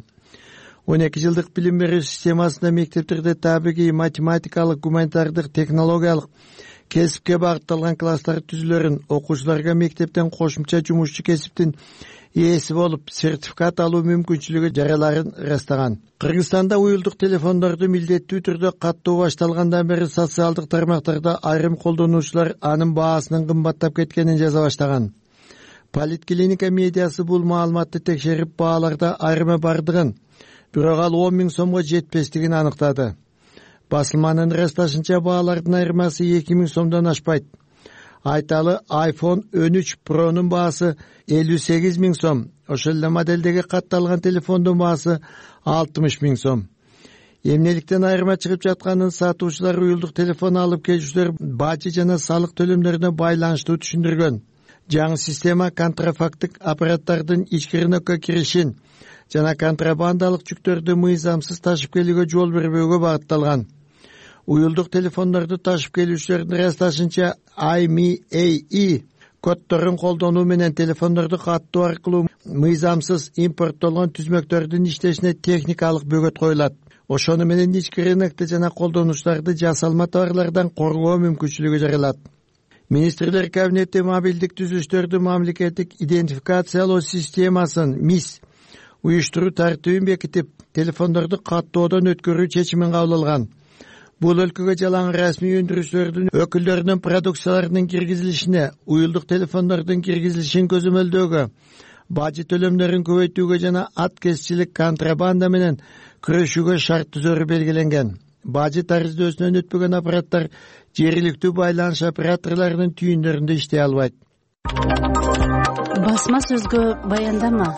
Speaker 23: 12 жылдык билим берүү системасында мектептерде табигый, математикалык, гуманитардык, технологиялык, кесипке багытталган класстар түзүлөрүн, окуучуларга мектептен кошумча жумушчу кесиптин ээси болуп сертификат алуу мүмкүнчүлүгү жараларын ырастаган. Кыргызстанда уюлдук телефондорду милдеттүү түрдө каттоо башталгандан бери социалдык тармактарда айрым колдонуучулар анын баасынын кымбаттап кеткенин жаза баштаган. Политклиника медиасы бул маалыматты текшерип, бааларда айрыма бардыгын, бирок ал 10 миң сомго жетпестигин аныктады. Басылманын ырасташынча баалардын айырмасы 2 миң сомдон ашпайт. Айталы iPhone 13 Pro'нун баасы 58 миң сом, ошол эле моделдеги катталган телефондун баасы 60 миң сом. Эмнеликтен айырма чыгып жатканын сатуучулар уюлдук телефон алып келүүчүлөр бажы жана салык төлөмдөрүнө байланыштуу түшүндүргөн. жаңы система контрафактык аппараттардын ичкиринекке киришин жана контрабандалык жүктөрдү мыйзамсыз ташып келүүгө жол бербөөгө багытталган. Уюлдук телефондорду ташып келүүчүлөрдүн ырасташынча IMEI коддорун колдонуу менен телефондорду каттоо аркылуу мыйзамсыз импорттолгон түзмөктөрдүн иштешине техникалык бөгөт коюлат. Ошону менен ички рынокто жана колдонуучуларды жасалма товарлардан коргоо мүмкүнчүлүгү жаралат. Министрлер кабинети мобилдик түзүлүштөрдүн мамлекеттик идентификациялоо системасын МИС уюштуруу тартибин бекитип, телефондорду каттоодон өткөрүү чечимин кабыл алган. Бул өлкөгө жалаң расмий өндүрүүчүлөрдүн өкүлдөрүнүн продукцияларынын киргизилишине, уюлдук телефондордун киргизилишин көзөмөлдөөгө, бажы төлөмдөрүн көбөйтүүгө жана аткезчилик контрабанда менен күрөшүүгө шарт түзөрү белгиленген. Бажы тарыздөөсүнөн өтпөгөн аппараттар жергиликтүү байланыш операторлорунун түйүндөрүндө иштей албайт.
Speaker 5: Басма сөзгө баяндама.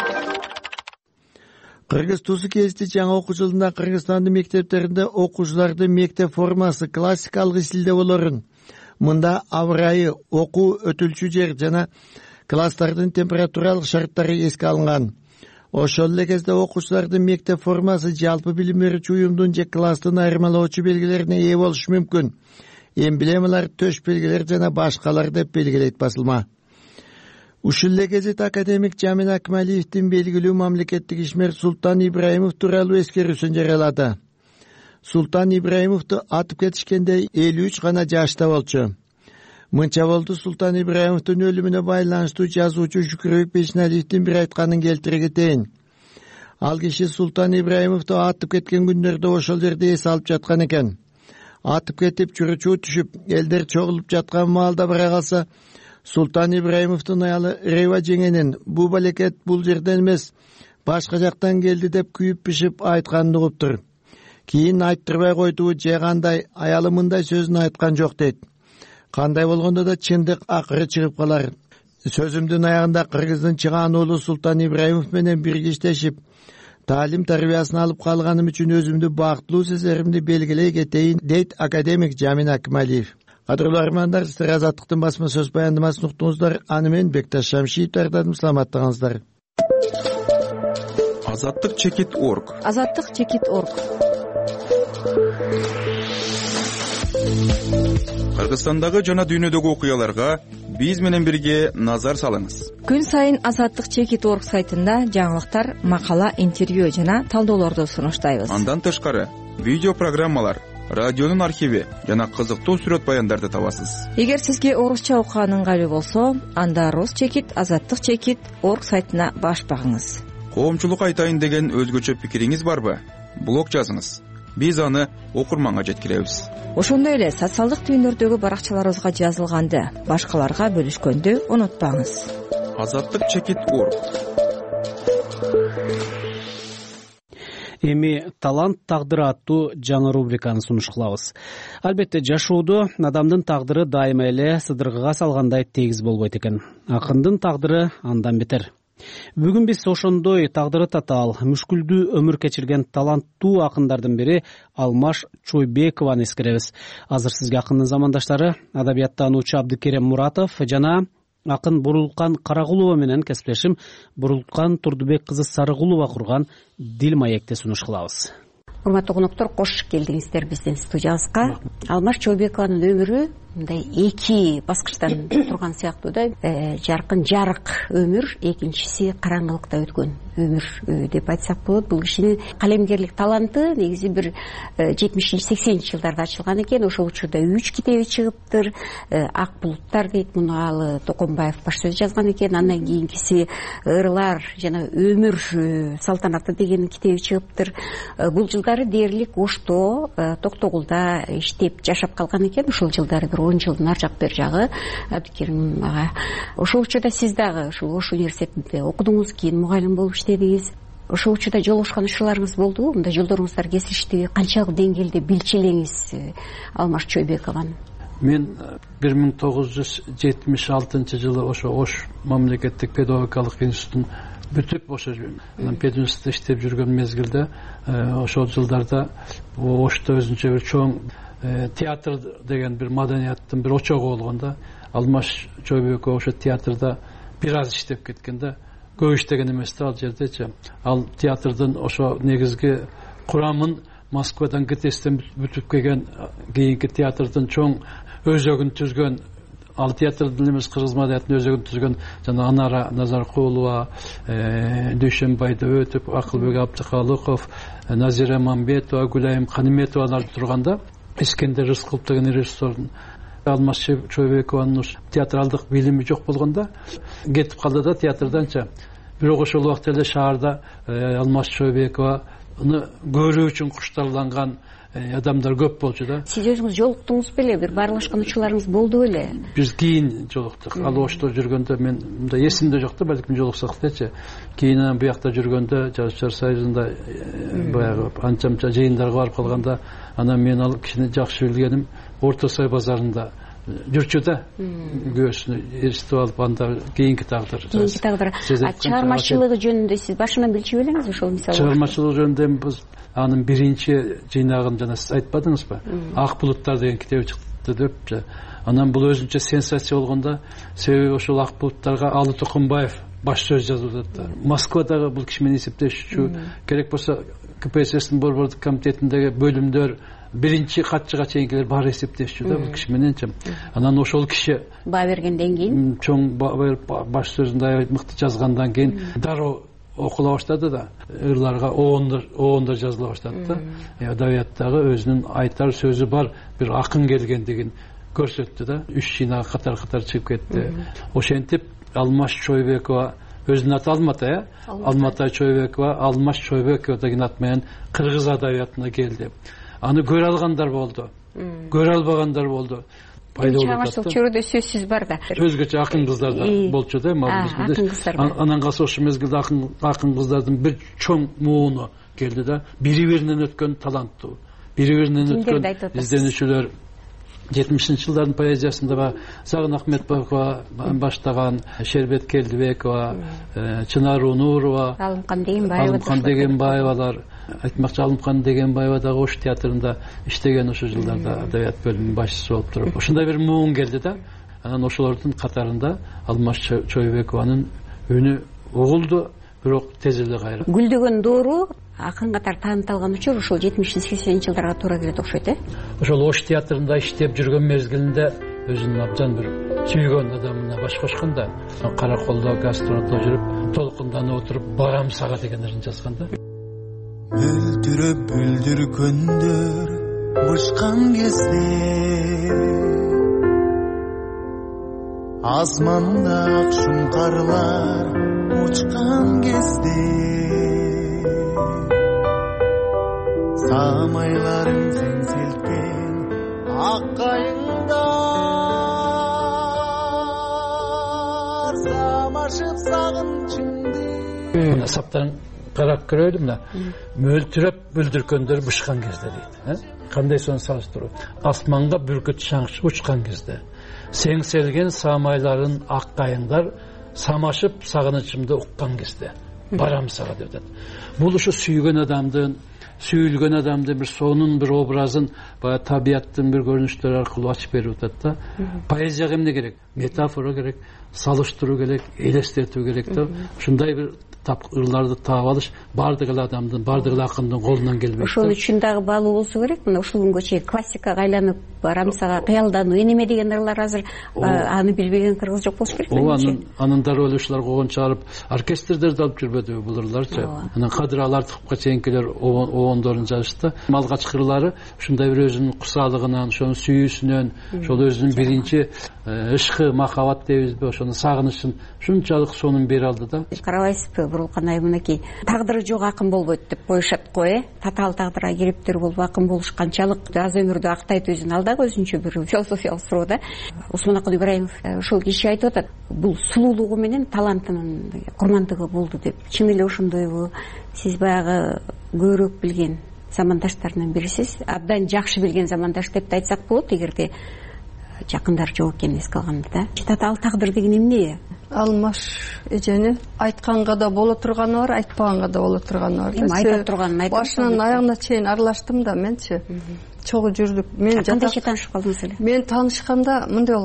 Speaker 23: Кыргыз Тузу Кести жаңы окуу жылында Кыргызстандын мектептеринде окуучулардын мектеп формасы классикалык стилде болорун, мында абырайы, окуу өтүлчү жер жана класстардын температуралык шарттары эске алынган. Ошол эле кезде окуучулардын мектеп формасы жалпы билим берүүчү уюмдун же класстын айырмалоочу белгилерине ээ болушу мүмкүн. Эмблемалар, төш белгилер жана башкалар деп белгилейт басылма. Ушул эле гезит академик Жамин Акмалиевдин белгилүү мамлекеттик ишмер Султан Ибраимов тууралуу эскерүүсүн жарыялады. Султан Ибраимовду атып кетишкенде 53 гана жашта болчу. Мынча болду Султан Ибраимовдун өлүмүнө байланыштуу жазуучу Шүкүрбек Бешналиевдин бир айтканын келтире кетейин. Ал киши Султан Ибраимовду атып кеткен күндөрдө ошол жерде эс алып жаткан экен. Атып кетип, чуручуу түшүп, элдер чогулуп жаткан маалда бара калса, Султан Ибраимовдун аялы Рейва жеңенин бул балекет бул жерден эмес, башка жактан келди деп күйүп-пишип айтканын угуптур. Кийин айттырбай койду же кандай, аялы мындай сөзүн айткан жок дейт. Кандай болгондо да чындык акыры чыгып калар. Сөзүмдүн аягында Кыргыздын чыгаан уулу Султан Ибраимов менен бирге иштешип, таалим тарбиясын алып калганым үчүн өзүмдү бактылуу сезеримди белгилей кетейин, дейт академик Жамин Акмалиев. Кадырлуу армандар, сиздер Азаттыктын басма сөз баяндамасын уктуңуздар. Аны мен Бекташ Шамшиев даярдадым. Саламаттыгыңыздар.
Speaker 7: Азаттык-чекит.орг.
Speaker 6: Азаттык-чекит.орг.
Speaker 7: Кыргызстандагы жана дүйнөдөгү окуяларга биз менен бирге назар салыңыз.
Speaker 6: Күн сайын Азаттык-чекит.орг сайтында жаңылыктар, макала, интервью жана талдоолорду сунуштайбыз.
Speaker 7: Андан тышкары видео программалар, радионун архиви жана кызыктуу сүрөт баяндарды табасыз.
Speaker 6: Эгер сизге орусча окуган ыңгайлуу болсо, анда Рус-чекит, Азаттык-чекит.орг сайтына баш багыңыз.
Speaker 7: Коомчулукка айтайын деген өзгөчө пикириңиз барбы? Блог жазыңыз. Биз аны окурманга жеткиребиз.
Speaker 6: Ошондой эле социалдык түйүндөрдөгү баракчаларыбызга жазылганды башкаларга бөлүшкөндү унутпаңыз.
Speaker 7: Азаттык-чекит.орг.
Speaker 2: Эми талант тагдыры аттуу жаңы рубриканы сунуш кылабыз. Албетте жашоодо адамдын тагдыры дайыма эле сыдыргыга салгандай тегиз болбойт экен. Акындын тагдыры андан бетер. Бүгүн биз ошондой тагдыры татаал, мүшкүлдүү өмүр кечирген таланттуу акындардын бири Алмаш Чойбекованы эскеребиз. Азыр сизге акындын замандаштары адабияттануучу Абдыкерем Муратов жана акын Бурулкан Карагулова менен кесиптешим Бурулкан Турдубек кызы Сарыгулова курган Дил маекти сунуш кылабыз.
Speaker 9: Урматтуу коноктор, кош келдиңиздер биздин студиябызга. Алмаш Чойбекованын өмүрү мындай эки баскычтан турган сыяктуу да, жаркын жарык өмүр, экинчиси караңгылыкта өткөн өмүр деп айтсак болот. Бул кишинин калемгерлик таланты негизи бир 70-80 жылдарда ачылган экен. Ошол учурда 3 китеби чыгыптыр. Ак булуттар дейт, муну ал Токомбаев баш сөз жазган экен. Андан кийинкиси Ырлар жана өмүр салтанаты деген китеби чыгыптыр. Бул жылдары дээрлик Ошто, Токтогулда иштеп жашап калган экен. Ошол жылдары 10 жылдын ар жак бер жагы Абдыкерим ага. Ошол учурда сиз дагы ушул Ош университетинде окудуңуз, кийин мугалим болуп иштедиңиз. Ошол учурда жолугушкан учурларыңыз болдубу? Мындай жолдоруңуздар кесиштиби? Канчалык деңгээлде билчилеңиз Алмаш Чойбекованы?
Speaker 24: Мен 1976 жылы ошо Ош мамлекеттик педагогикалык институтун бүтүп ошо пединститутта иштеп жүргөн мезгилде ошол жылдарда Ошто өзүнчө бир чоң театр деген бир маданияттын бир очогу болгон да. Алмаш Чойбекова ошо театрда бир аз иштеп кеткен да, көп иштеген эмес да ал жердечи. Ал театрдын ошо негизги курамын Москвадан ГТСтен бүтүп келген кийинки театрдын чоң өзөгүн түзгөн, ал театрдын эмес кыргыз маданиятынын өзөгүн түзгөн жана Анара Назаркулова, Дүйшөнбайды өтүп, Акылбек Абдыкалыков, Назира Мамбетова, Гүлайым Каниметовалар турганда, Искендер Рыскулов деген режиссердун, Алмаш Чойбекованын театралдык билими жок болгондо кетип калды да театрданча. Бирок ошол убакта эле шаарда Алмаш Чойбекованы көрүү үчүн куштарланган адамдар көп болчу да.
Speaker 9: Сиз өзүңүз жолуктуңуз беле, бир баарлашкан учурларыңыз болду беле?
Speaker 24: Биз кийин жолуктук. Ал ошто жүргөндө мен мындай эсимде жок да, балким жолуксак дечи. Кийин анан буякта жүргөндө Жазушылар союзунда баягы анча-мынча жыйындарга барып калганда, анан мен ал кишини жакшы билгеним Орто Сай базарында жүрчү да, күйөөсүнү эстип алып, анда кийинки тагдыр.
Speaker 9: Кийинки тагдыр. Чыгармачылыгы жөнүндө сиз башынан билчү белеңиз ошол мисалы?
Speaker 24: Чыгармачылыгы жөнүндө биз анын биринчи жыйнагын жана сиз айтпадыңызбы? Ак булуттар деген китеби чыкты деп. Анан бул өзүнчө сенсация болгондо, себеби ошол Ак булуттарга Алы Токонбаев баш сөз жазып атат. Москвадагы бул киши менен эсептешүүчү керек болсо КПССтин борбордук комитетиндеги бөлүмдөр биринчи катчыга чейинкилер баары эсептешчү да бул киши мененчи. Анан ошол киши
Speaker 9: баа бергенден кийин,
Speaker 24: чоң баш сөзүндө аябай мыкты жазгандан кийин дароо окула баштады да, ырларга оондор жазыла баштады да. Адабияттагы өзүнүн айтар сөзү бар бир акын келгендигин көрсөттү да. 3 жыйнага катар чыгып кетти. Ошентип Алмаш Чойбекова, өзүнүн аты Алмата, Алмата Чойбекова, Алмаш Чойбекова деген ат менен кыргыз адабиятына келди. Аны көрө алгандар болду, көрө албагандар болду.
Speaker 9: Чыгармачылык чөйрөдө сөзсүз бар да.
Speaker 24: Өзгөчө акын кыздар да болчу да, анан калса ошол мезгилде акын кыздардын бир чоң мууну келди да. Бири-биринен өткөн таланттуу, бири-биринен өткөн изденүүчүлөр. 70-жылдардын поэзиясында Сагын Ахметбекова баштаган, Шербет Келдибекова, Чынар Унурова,
Speaker 9: Алымкан
Speaker 24: Дегенбаевалар, айтмакчы Алымкан Дегенбаева дагы Ош театрында иштеген ошол жылдарда адабият бөлүмүнүн башчысы болуп туруп. Ошондой бир муун келди да. Анан ошолордун катарында Алмаш Чойбекованын үнү угулду, бирок тез эле кайра.
Speaker 9: Гүлдөгөн доору акын катар таанытылган учур ошол 70-80-жылдарга туура келет окшойт,
Speaker 24: Ошол Ош театрында иштеп жүргөн мезгилинде өзүнүн абдан бир сүйгөн адамына баш кошкон да. Караколдо гастролдо жүрүп, толкунданып отуруп, барам сага деген ырын жазган да.
Speaker 3: Мөлтүрөп бүлдүргөндөр бышкан кезде, асманда ак шуңкарлар учкан кезде, самайларың сен селткен ак кайыңдар, самашып сагынчыңды.
Speaker 24: Саптан карап көрөлү мына. Мөлтүрөп бүлдүргөндөр бышкан кезде дейт. Кандай сону салыштыруу? Асманга бүркүт шаңчы учкан кезде, сеңселген самайларын ак кайыңдар, самашып сагынычымды уккан кезде, барам сага деп атат. Бул ушу сүйгөн адамдын, сүйүлгөн адамдын бир сонун бир образын баягы табияттын бир көрүнүштөрү аркылуу ачып берип атат да. Поэзияга эмне керек? Метафора керек, салыштыруу керек, элестетүү керек да. Ушундай бир ырларды таап алыш бардык эле адамдын, бардык эле акындын колунан келбейт.
Speaker 9: Ошол үчүн дагы баалуу болсо керек. Мына ушул күнгө чейин классикага айланып, барам сага кыялдануу, энеме деген ырлар азыр аны билбеген кыргыз жок болуш керек.
Speaker 24: Анын дароо эле ушулар койгон чыгарып, оркестрдерди алып жүрбөдүбү бул ырларчы? Анан Кадыр Алартыповго чейинкилер оондорун жазышты. Алгачкы ырлары ушундай бир өзүнүн курсаалыгынан, ошонун сүйүүсүнөн, ошол өзүнүн биринчи ышкы, махаббат дейбизби, ошонун сагынычын ушунчалык сонун бере алды да.
Speaker 9: Карабайсызбы, Бурулкан айы мынакей тагдыры жок акын болбойт деп коюшат го, татаал тагдырга кириптир болуп акын болуш канчалык аз өмүрдү актайт өзүн, ал дагы өзүнчө бир философиялык суроо да. Усманакул Ибраимов ушул киши айтып атат, бул сулуулугу менен талантынын курмандыгы болду деп. Чын эле ошондойбу? Сиз баягы көбүрөөк билген замандаштарынан бирисиз, абдан жакшы билген замандаш деп айтсак болот, эгерде жакындар жок экенин эске алганда да. Татаал тагдыр деген эмне?
Speaker 10: Алмаш эжени айтканга да боло турганы бар, айтпаганга да боло турганы бар.
Speaker 9: Эми айта турганын айтып,
Speaker 10: башынан аягына чейин аралаштым да менчи. Чогуу жүрдүк.
Speaker 9: Мен кандай таанышып калдыңыз эле?
Speaker 10: Мен таанышканда мындай болгон.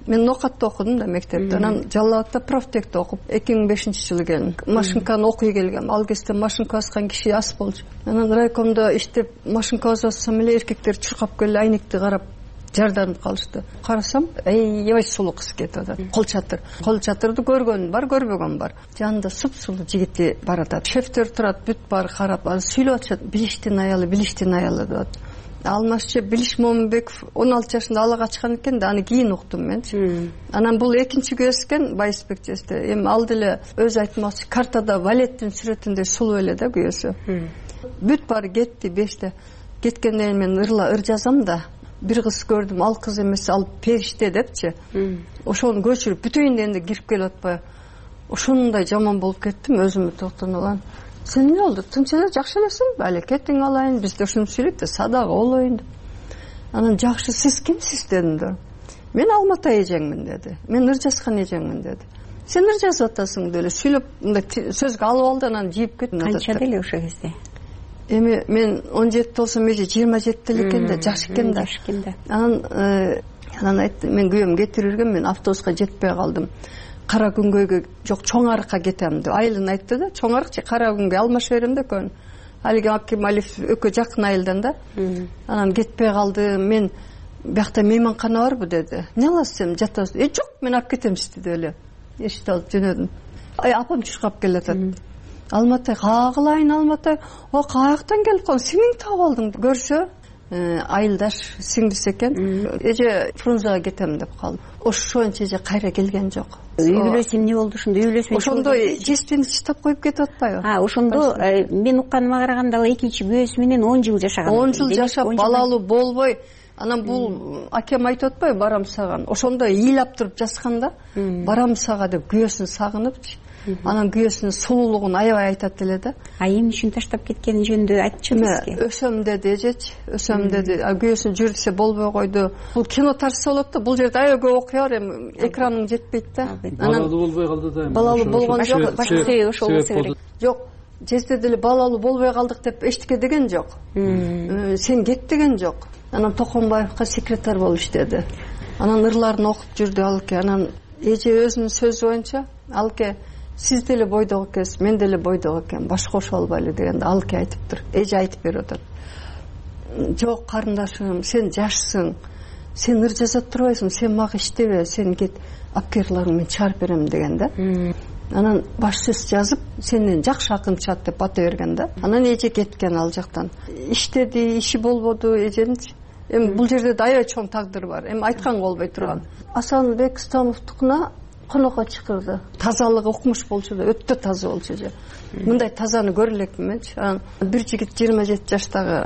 Speaker 10: мен Нокатта окудум да мектепте. Анан Жалал Абадта профтекте окуп 2005-жылы келдим. Машинканы окуй келгем. Ал кезде машинка баскан киши аз болчу. Анан райкомдо иштеп машинка бассам эле эркектер чуркап келип айнекти карап жарданып калышты. Карасам, аябай сулуу кыз кетип атат. Кол чатырды көргөн бар, көрбөгөн бар. Жанында суп-сулуу жигити бар атат. Шефтер турат, бүт бар карап, сүйлөп атышат. Билиштин аялы деп атат. Алмазчы Билиш Момунбеков 16 жашында ала качкан экен да, аны кийин уктум менчи. Анан бул экинчи күйөөсү экен, Байысбек жесте. Эми ал деле өзү айтмакчы, картада балеттин сүрөтүндөй сулуу эле да күйөөсү. Бүт баары кетти 5те. Кеткенден кийин мен ыр жазам да, бир кыз көрдүм, ал кыз эмес, ал периште депчи. Ошону көчүрүп бүтөйүн дегенде кирип келип атпайбы. Ошондой жаман болуп кеттим, өзүмө токтоно алам. Сен эмне болду? Тынч эле, жакшы элесиң? Бали кетиң алайын, бизде ушинтип сүйлөйт да, садак болоюн деп. Анан жакшы, сиз кимсиз дедим да. Мен Алматы эжеңмин деди. Мен ыр жазган эжеңмин деди. Сен ыр жазып атасың деле сүйлөп, мындай сөзгө алып алды, анан жийип кетти.
Speaker 9: Канча деле ошо кезде?
Speaker 10: Эми мен 17 болсом, эже 27 эле экен да, жаш экен да. Анан айтты, мен күйөөм кетирирген, мен автобуска жетпей калдым. Кара күнгөйгө жок, Чоң Арыкка кетем деп. Айылын айтты да, Чоң Арык же Кара күнгөй алмаша берем да экөөнү. Алиги Акималиев экөө жакын айылдан да. Анан кетпей калды. Мен биякта мейманкана барбы деди. Эмне аласыз сен, жатасыз? Жок, мен алып кетем сизди деле. Эшикти алып жөнөдүм. Апам чуркап келатат. Алматы, кагылайын Алматы. Каяктан келип калдың? Сиңиң таап алдың. Көрсө, айылдаш сиңдиси экен. Эже Фрунзага кетем деп калды. Ошончо эже кайра келген жок.
Speaker 9: Үй бүлөсү эмне болду ошондо? Үй бүлөсү
Speaker 10: ошондо жеспени чыштап коюп кетип атпайбы?
Speaker 9: Ошондо мен укканыма караганда ал экинчи күйөөсү менен 10 жыл жашаган.
Speaker 10: 10 жыл жашап, балалуу болбой, анан бул акем айтып атпайбы, барам саган. Ошондо ыйлап туруп жазган да, барам сага деп күйөөсүн сагынып, анан күйөөсүнүн сулуулугун аябай айтат эле да.
Speaker 9: Эмне үчүн таштап кеткени жөнүндө айтчы бизге.
Speaker 10: Өсөм деди эжечи, өсөм деди. Күйөөсүн жүр десе болбой койду. Бул кино тартса болот да, бул жерде аябай көп окуя бар, эми экраның жетпейт да.
Speaker 24: Балалуу болбой калды да.
Speaker 10: Балалуу болгон жок,
Speaker 9: башка себеби ошол болсо керек.
Speaker 10: Жок, жерде деле балалуу болбой калдык деп эчтеке деген жок. Сен кет деген жок. Анан Токонбаевка секретарь болуп иштеди. Анан ырларын окуп жүрдү алке. Анан эже өзүнүн сөзү боюнча, алке сиз деле бойдок экенсиз, мен деле бойдок экем, баш кошо албайлы дегенде алке айтыптыр. Эже айтып берип атат. Жок карындашым, сен жашсың, сен ыр жаза турбайсың, сен мага иштебе, сен кет, апкерларың мен чыгарып берем деген да. Анан баш сөз жазып, сенден жакшы акын чыгат деп бата берген да. Анан эже кеткен ал жактан. Иштеди, иши болбоду эженин. Эми бул жерде аябай чоң тагдыр бар. Эми айтканга болбой турган. Асанбек Стамовдукуна конокко чакырды. Тазалыгы укмуш болчу да, өтө таза болчу же. Мындай тазаны көрө элекмин менчи. Бир жигит 27 жаштагы,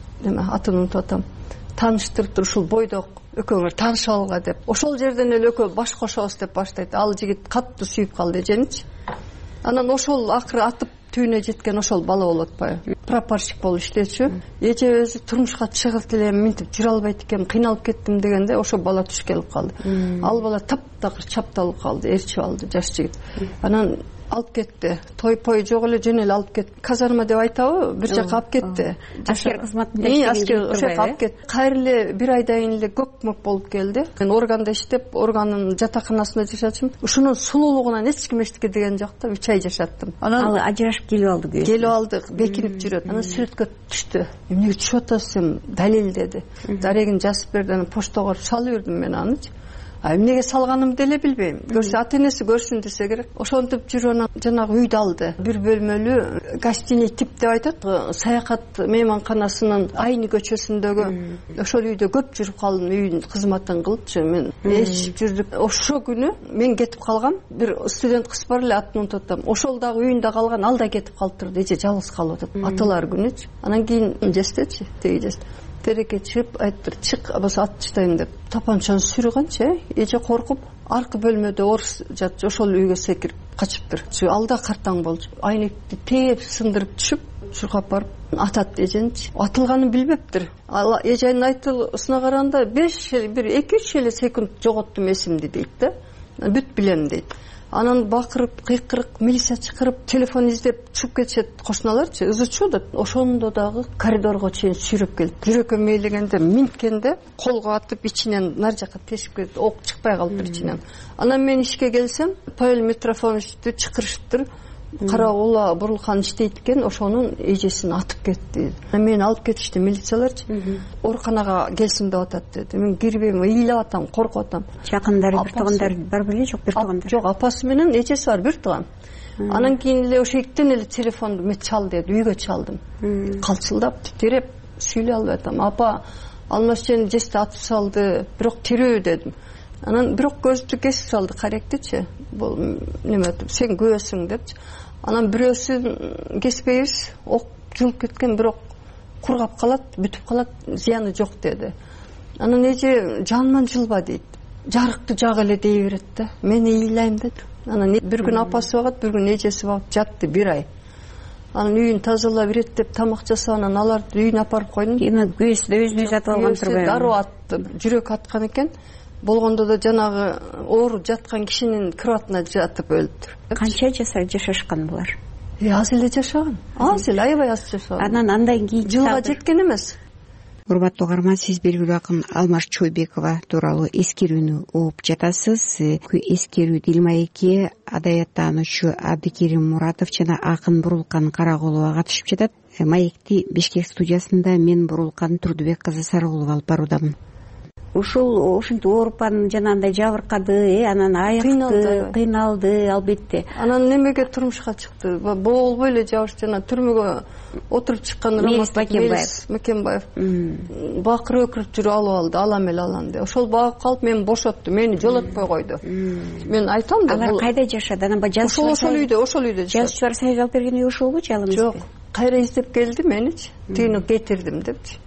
Speaker 10: атын унутуп атам. Тааныштырып туруп, ушул бойдок экөөңөр таанышып алга деп. Ошол жерден эле экөө баш кошобуз деп баштайт. Ал жигит катты сүйүп калды эженичи. Анан ошол акыры атып түйүнө жеткен ошол бала болуп атпайбы. Прапорщик болуп иштечү. Эже өзү турмушка чыгып элем, минтип жүрө албайт экенмин, кыйналып кеттим дегенде ошол бала туш келип калды. Ал бала таптакыр чапталып калды, эрчип алды жаш жигит. Анан алып кетти. Той-пой жок эле жөн эле алып кетти. Казарма деп айтабы, бир жака алып кетти.
Speaker 9: Аскер кызматында иштеген
Speaker 10: ошол алып кетти. Кайра эле бир айдан кийин эле көк-мөк болуп келди. Мен органда иштеп, органдын жатаканасында жашачым. Ушунун сулуулугунан эч ким эчтеке деген жок да, 3 ай жашаттым.
Speaker 9: Анан ажырашып келип алды күйөөсү.
Speaker 10: Келип алды, бекинип жүрөт. Анан сүрөткө түштү. Эмнеге түшүп атасың? Далил деди. Дарегин жазып берди, анан поштага салып бердим мен анычы. Эмнеге салганымды деле билбейм. Көрсө ата-энеси көрсүн десе керек. Ошентип жүрүп жанагы үйдү алды. Бир бөлмөлүү гостиный тип деп айтат. Саякат мейманканасынын Айны көчөсүндөгү ошол үйдө көп жүрүп калдым, үйдүн кызматын кылыпчы. Мен эшип жүрдүк. Ошо күнү мен кетип калгам. Бир студент кыз бар эле, атын унутуп атам. Ошол дагы үйүндө калган, ал да кетип калыптыр. Эже жалгыз калып атат. Аталар күнүчү. Анан кийин жестечи, теги жест. Тереке чыгып айттыр, чык, абасы ат чытайм деп. Тапанчаны сүйрөгөнчү, эже коркуп, аркы бөлмөдө орус жатчу, ошол үйгө секирип качыптыр. Алда картаң болчу. Айнекти тээп сындырып түшүп, чуркап барып атат эженчи. Атылганын билбептир. Ал эженин айтылысына караганда 2-3 эле секунд жоготтум эсимди дейт да. Бүт билем дейт. анан бакырып кыйкырык милиция чакырып телефон издеп чыгып кетишет кошуналарчы ызычуу да ошондо дагы коридорго чейин сүйрөп келип жүрөккө мээлегенде минткенде колго атып ичинен нары жака тешип кетип ок чыкпай калыптыр ичинен. Анан мен ишке келсем Павел Митрофановичти чакырышыптыр. Кара ула бурулкан иштейт экен, ошонун эжесин атып кетти. Мени алып кетишти милицияларчы. Ооруканага келсин деп атат деди. Мен кирбейм, ыйлап атам, коркуп атам.
Speaker 9: Жакындары, бир туугандар бар беле, жок бир туугандар.
Speaker 10: Жок, апасы менен эжеси бар, бир тууган. Анан кийин эле ошо иктен эле телефонду мен чал деди, үйгө чалдым. Калчылдап, титиреп сүйлөй албай атам. Апа, Алмазжан жести атып салды, бирок тирүү дедим. Анан бирок көздү кесип салды, каректичи. Бул неме деп, сен күбөсүң депчи. Анан бирөөсүн кеспейбиз, ок жылып кеткен, бирок кургап калат, бүтүп калат, зыяны жок деди. Анан эже жаныман жылба дейт. Жарыкты жак эле дей берет да. Мен ыйлайм деди. Анан бир күн апасы багат, бир күн эжеси багат, жатты 1 ай. Анан үйүн тазалап иреттеп тамак жасап, анан аларды үйүнө апарып койдум.
Speaker 9: Эми күбөсү да өзүнө жатып алган турбайбы?
Speaker 10: Дароо атты, жүрөк аткан экен. Болгондо да жанагы оору жаткан кишинин кроватына жатып өлдү.
Speaker 9: Канча жашашкан булар?
Speaker 10: Аз эле жашаган. Аз эле, аябай аз жашаган.
Speaker 9: Анан андан кийин
Speaker 10: жылга жеткен эмес.
Speaker 9: Урматтуу угарман, сиз белгилүү акын Алмаз Чойбекова тууралуу эскерүүнү угуп жатасыз. Эскерүү Дилмаекке адаяттануучу Абдикерим Муратов жана акын Бурулкан Карагулова катышып жатат. Маекти Бишкек студиясында мен Бурулкан Турдубек кызы Сарыгулова алып баруудамын. Ушул ушинтип ооруп жанагындай жабыркады, анан аякты, кыйналды албетте.
Speaker 10: Анан немеге турмушка чыкты? Болбой эле жабыш, жана түрмөгө отуруп чыккан Мекенбаев. Бакырып өкүрүп жүрүп алып алды, алам эле алам деп. Ошол багып калып мени бошотту, мени жолотпой койду. Мен айтам да,
Speaker 9: алар кайда жашады? Анан
Speaker 10: ошол үйдө жашады.
Speaker 9: Жазуучулар союзу алып берген үй ошолбу же ал эмеспи?
Speaker 10: Жок, кайра издеп келди меничи. Түйүнү кетирдим депчи.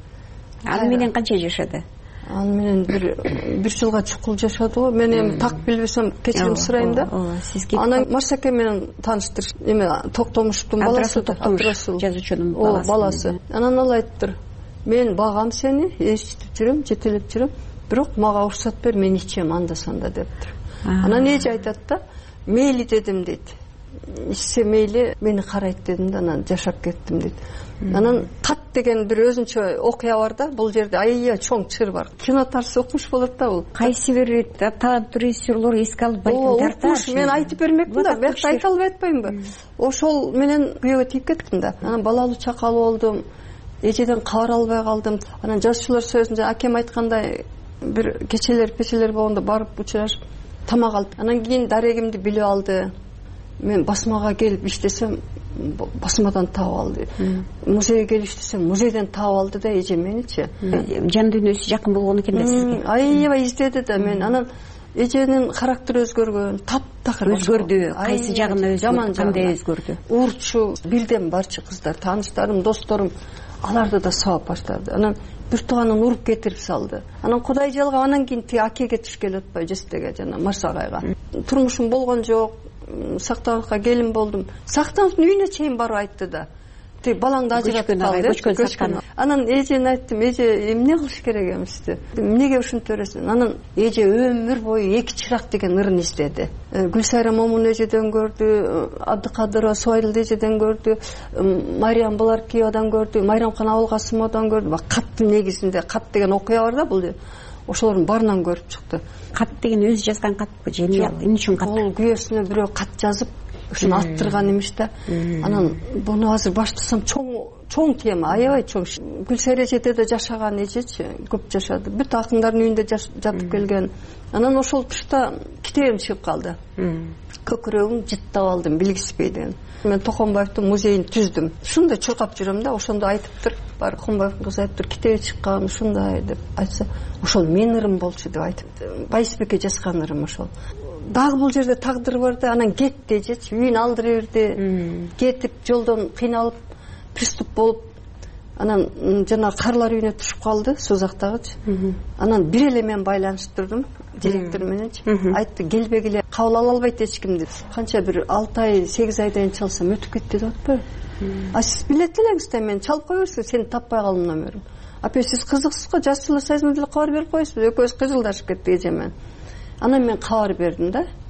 Speaker 9: Ал менен канча жашады?
Speaker 10: Ал менен бир жылга чукул жашады го. Мен эми так билбесем кечирим сурайм да. Анан Марсаке менен тааныштыр. Эме Токтомушевдун баласы,
Speaker 9: Токтомушев жазуучунун
Speaker 10: баласы. Анан ал айттыр: "Мен багам сени, эстип жүрөм, жетелеп жүрөм, бирок мага уруксат бер, мен ичем анда санда" дептир. Анан эже айтат да: "Мейли дедим" дейт. "Ичсе мейли, мени карайт" дедим да, анан жашап кеттим дейт. Анан Кат деген бир өзүнчө окуя бар да, бул жерде аябай чоң чыр бар. Кино тарсы окумуш болот да бул.
Speaker 9: Кайсы бир таланттуу режиссерлор эске алып айтып,
Speaker 10: мен айтып бермекмин да, бирок айта албай атпаймынбы? Ошол менен күйөөгө тийип кеттим да. Анан балалуу чакалуу болдум. Эжеден кабар албай калдым. Анан жазуучулар союзунда акем айткандай бир кечелер болгондо барып учурашып тамак алып. Анан кийин дарегимди билип алды. Мен басмага келип иштесем, басмадан таап алды. Музейге келип иштесем, музейден таап алды да эже меничи.
Speaker 9: Жан дүйнөсү жакын болгон экен да сизге.
Speaker 10: Аябай издеди да мен. Анан эженин характери өзгөргөн, таптакыр
Speaker 9: өзгөрдү. Кайсы жагына өзгөрдү? Кандай өзгөрдү?
Speaker 10: Урчу, бирден барчы кыздар, тааныштарым, досторум, аларды да сабап баштады. Анан бир тууганын уруп кетирип салды. Анан Кудай жалгап, анан кийин тиги акеге түшкеле атпай, жестеге жана Марсагайга. Турмушум болгон жок. Сактановго келин болдум. Сактановдун үйүнө чейин барып айтты да. Тиги балаңды ажыратып калды. Анан эжене айттым: "Эже, эмне кылыш керек эмести? Эмнеге ушинтип бересиң?" Анан эже өмүр бою эки чырак деген ырын издеди. Гүлсайра Момун эжеден көрдү, Абдыкадырова Суайыл эжеден көрдү, Мариям Буларкиевадан көрдү, Майрамкан Абылкасымовдон көрдү. Каттын негизинде, Кат деген окуя бар да бул. Ошолордун баарынан көрүп чыкты.
Speaker 9: Кат деген өзү жазган катпы же эмне үчүн кат?
Speaker 10: Бул күйөөсүнө бирөө кат жазып, ушуну аттырган эмиш да. Анан буну азыр баштасам чоң тема, аябай чоң. Гүлсайра эжеде да жашаган эжечи, көп жашады. Бүт акындардын үйүндө жатып келген. Анан ошол тушта китебим чыгып калды. Көкүрөгүм жыттап алдым, билгиспей деген. Мен Токонбаевдин музейин түздүм. Ушундай чуркап жүрөм да, ошондо айтыптыр. Бар Токонбаевдин кызы айтыптыр, китеби чыккан, ушундай деп айтса, ошол мен ырым болчу деп айтыптыр. Байсбекке жазган ырым ошол. Дагы бул жерде тагдыр бар да, анан кет дежечи, үйүн алдыра берди. Кетип жолдон кыйналып, приступ болуп, анан жана карлар үйүнө түшүп калды, Созактагычы. Анан бир эле мен байланыштырдым директор мененчи. Айтты: "Келбегиле, кабыл ала албайт эч ким" деп. Канча бир 6 ай, 8 айдан чалсам өтүп кетти деп атпайбы? А сиз билет элеңиз да, мен чалып кой берсең, сени таппай калдым номерим. Апа, сиз кызыксыз го, Жазуучулар союзуна деле кабар берип коесузбу? Экөөбүз кыжылдашып кеттик эже менен. Анан мен кабар бердим да.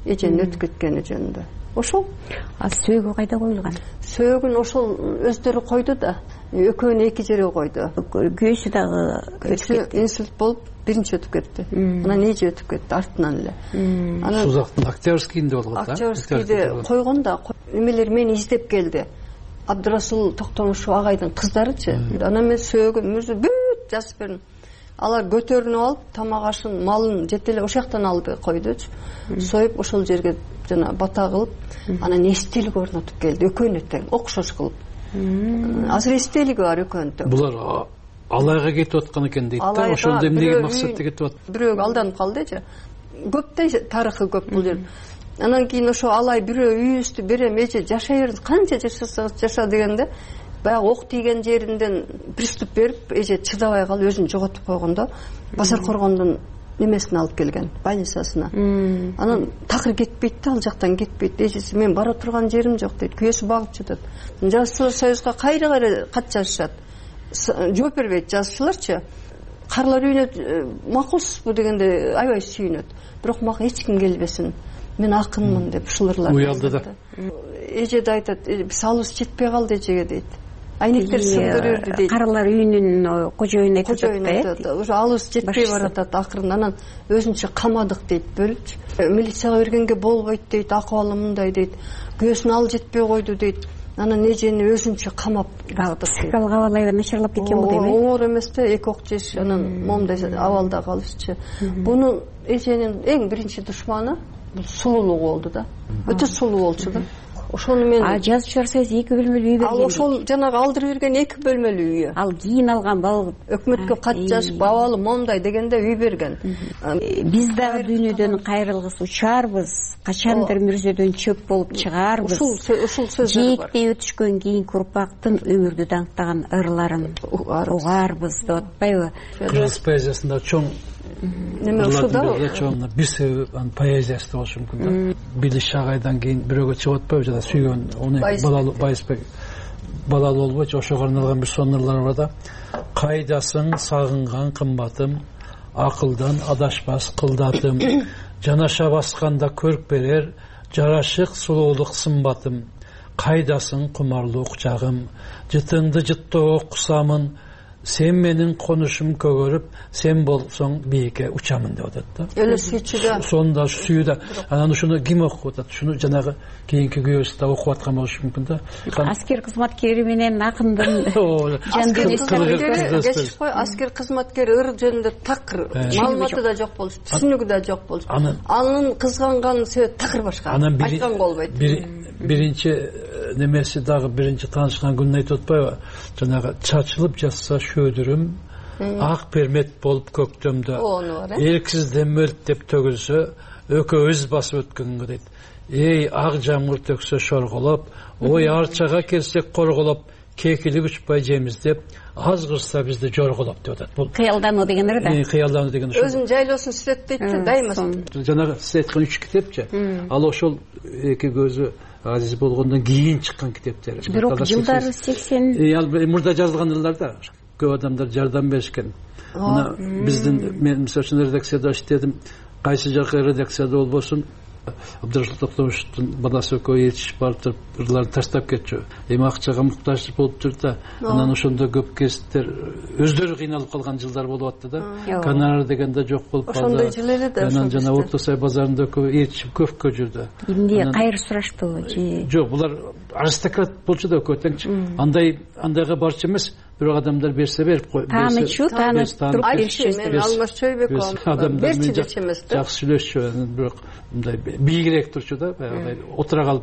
Speaker 10: эженин өтүп кеткени жөнүндө. Ошол.
Speaker 9: А сөөгү кайда коюлган?
Speaker 10: Сөөгүн ошол өздөрү койду да, экөөнү эки жерге койду.
Speaker 9: Күйөөсү дагы
Speaker 10: инсульт болуп биринчи өтүп кетти. Анан эже өтүп кетти артынан эле.
Speaker 24: Анан Сузактын Октябрьскийинде болгон да.
Speaker 10: Октябрьскийде койгон да, эмелер мени издеп келди. Абдырасул Токтомушев агайдын кыздарычы. Анан мен сөөгүн бүт жазып бердим. Алар көтөрүнүп алып, тамак ашын, малын жете эле ошол жактан алып койдучу. Союп ошол жерге жана бата кылып, анан эстелик орнотуп келди. Экөөнү тең окшош кылып. Азыр эстелиги бар экөөнүн.
Speaker 24: Булар алайга кетип аткан экен дейт да. Ошондо эмнеге максатта кетип атат?
Speaker 10: Бирөөгө алданып калдычы. Көптөй тарыхы көп бул жер. Анан кийин ошо алай бирөө үйүбүздү берем, эже жашай бериңиз, канча жашасаңыз жаша дегенде, баягы ок тийген жеринден приступ берип, эже чыдабай калып өзүн жоготуп койгондо, Базар Коргондун немесине алып келген, больницасына. Анан такыр кетпейт да, ал жактан кетпейт. Эжеси мен бара турган жерим жок дейт. Күйөөсү багып жатат. Жашчылар союзга кайра кат жазышат. Жооп бербейт жазчыларчы. Карлар үйүнө макулсузбу дегенде аябай сүйүнөт. Бирок мага эч ким келбесин. Мен акынмын деп ушулар.
Speaker 24: Уялды да.
Speaker 10: Эже да айтат, биз алыбыз жетпей калды эжеге дейт. Айнектер сындырып берди дейт.
Speaker 9: Карлар үйүнүн кожоюну айтат.
Speaker 10: Уже алыбыз жетпей баратат акырын. Анан өзүнчө камадык дейт, бөлүп. Милицияга бергенге болбойт дейт, акыбалы мындай дейт. Күйөөсүн ал жетпей койду дейт. Анан эжени өзүнчө камап
Speaker 9: психикалык абалы аябай начарлап кеткен бул дейби?
Speaker 10: Оор эмес да, эки ок жеш, анан момундай абалда калышчы. Бунун эженин эң биринчи душманы бул сулуулугу болду да. Өтө сулуу болчу да. Ошону мен
Speaker 9: жазчылар союзу 2 бөлмөлүү үй берген.
Speaker 10: Ал ошол жанагы алдырып берген 2 бөлмөлүү үйү.
Speaker 9: Ал кийин алган бал
Speaker 10: өкмөткө кат жазып абалы момундай дегенде үй берген.
Speaker 9: Биз дагы дүйнөдөн кайрылгыс учарбыз, качандыр мүрзөдөн чөп болуп чыгаарбыз.
Speaker 10: Ушул сөздөр бар.
Speaker 9: Жээктей өтүшкөн кийинки урпактын өмүрдү даңктаган ырларын угаарбыз деп атпайбы?
Speaker 24: Кыргыз поэзиясында чоң
Speaker 10: неме ушуда
Speaker 24: чоң бир себеп поэзиясы болушу мүмкүн да. Билиш агайдан кийин бирөөгө чыгып атпайбы жана сүйгөн оны балалуу Байысбек балалуу болбойчу ошого арналган бир сонурлар бар да. Кайдасың сагынган кымбатым, акылдан адашпас кылдатым, жанаша басканда көрк берер, жарашык сулуулук сымбатым, кайдасың кумарлуу кучагым, жытыңды жыттоо кусамын, сен менин конушум көгөрүп, сен болсоң бийикке учамын деп атат да.
Speaker 10: Эле сүйчү да.
Speaker 24: Сонда сүйүү да. Анан ушуну ким окуп атат? Шуну жанагы кийинки күйөөсү да окуп аткан болушу мүмкүн да.
Speaker 9: Аскер кызматкери менен акындын жан
Speaker 10: дүнүйөсү. Аскер кызматкери ыр жөнүндө такыр маалыматы да жок болчу, түшүнүгү да жок болчу. Анын кызганган себеби такыр башка. Айткан болбойт.
Speaker 24: Биринчи немеси дагы биринчи таанышкан күнүн айтып атпайбы? Жанагы чачылып жатса шөөдүрүм, ак пермет болуп көктөмдө, эрксиз демөлт деп төгүлсө, экөөбүз басып өткөнгө дейт. Эй, ак жамгыр төксө шорголоп, ой арчага келсек корголоп, кекилип учпай жеймиз деп, аз кырса бизди жорголоп деп атат. Бул
Speaker 9: кыялдануу дегендер да.
Speaker 24: Кыялдануу деген ошол.
Speaker 10: Өзүн жайлоосун сүрөттөйт да, дайыма.
Speaker 24: Жанагы сиз айткан 3 китепчи. Ал ошол эки көзү азиз болгондон кийин чыккан китептер.
Speaker 9: Бирок жылдары 80
Speaker 24: ал мурда жазылган жылдарда көп адамдар жардам беришкен. Мына биздин мен мисалы үчүн редакцияда иштедим. Кайсы жакка редакцияда болбосун Абдырасул Токтомушевдун баласы экөө ээрчишип барып туруп ырларды таштап кетчү. Эми акчага муктаж болуп тур да. Анан ошондо көп кесиптер өздөрү кыйналып калган жылдар болуп атты да. Гонорар дегенде жок болуп калды.
Speaker 10: Ошондой жыл эле да.
Speaker 24: Анан жана Орто Сай базарында экөө ээрчишип көпкө жүрдү.
Speaker 9: Эмне кайыр сурашпыбы же?
Speaker 24: Жок, булар аристократ болчу да экөө теңчи. Андайга барчу эмес. Бирок адамдар берсе берип коюп.
Speaker 9: Таанычу, таанып туруп беришчү.
Speaker 10: Мен Алмаз Чойбеков берчи дечи эмес да.
Speaker 24: Жакшы сүйлөшчү, бирок мындай бийигирээк турчу да, баягы отура калып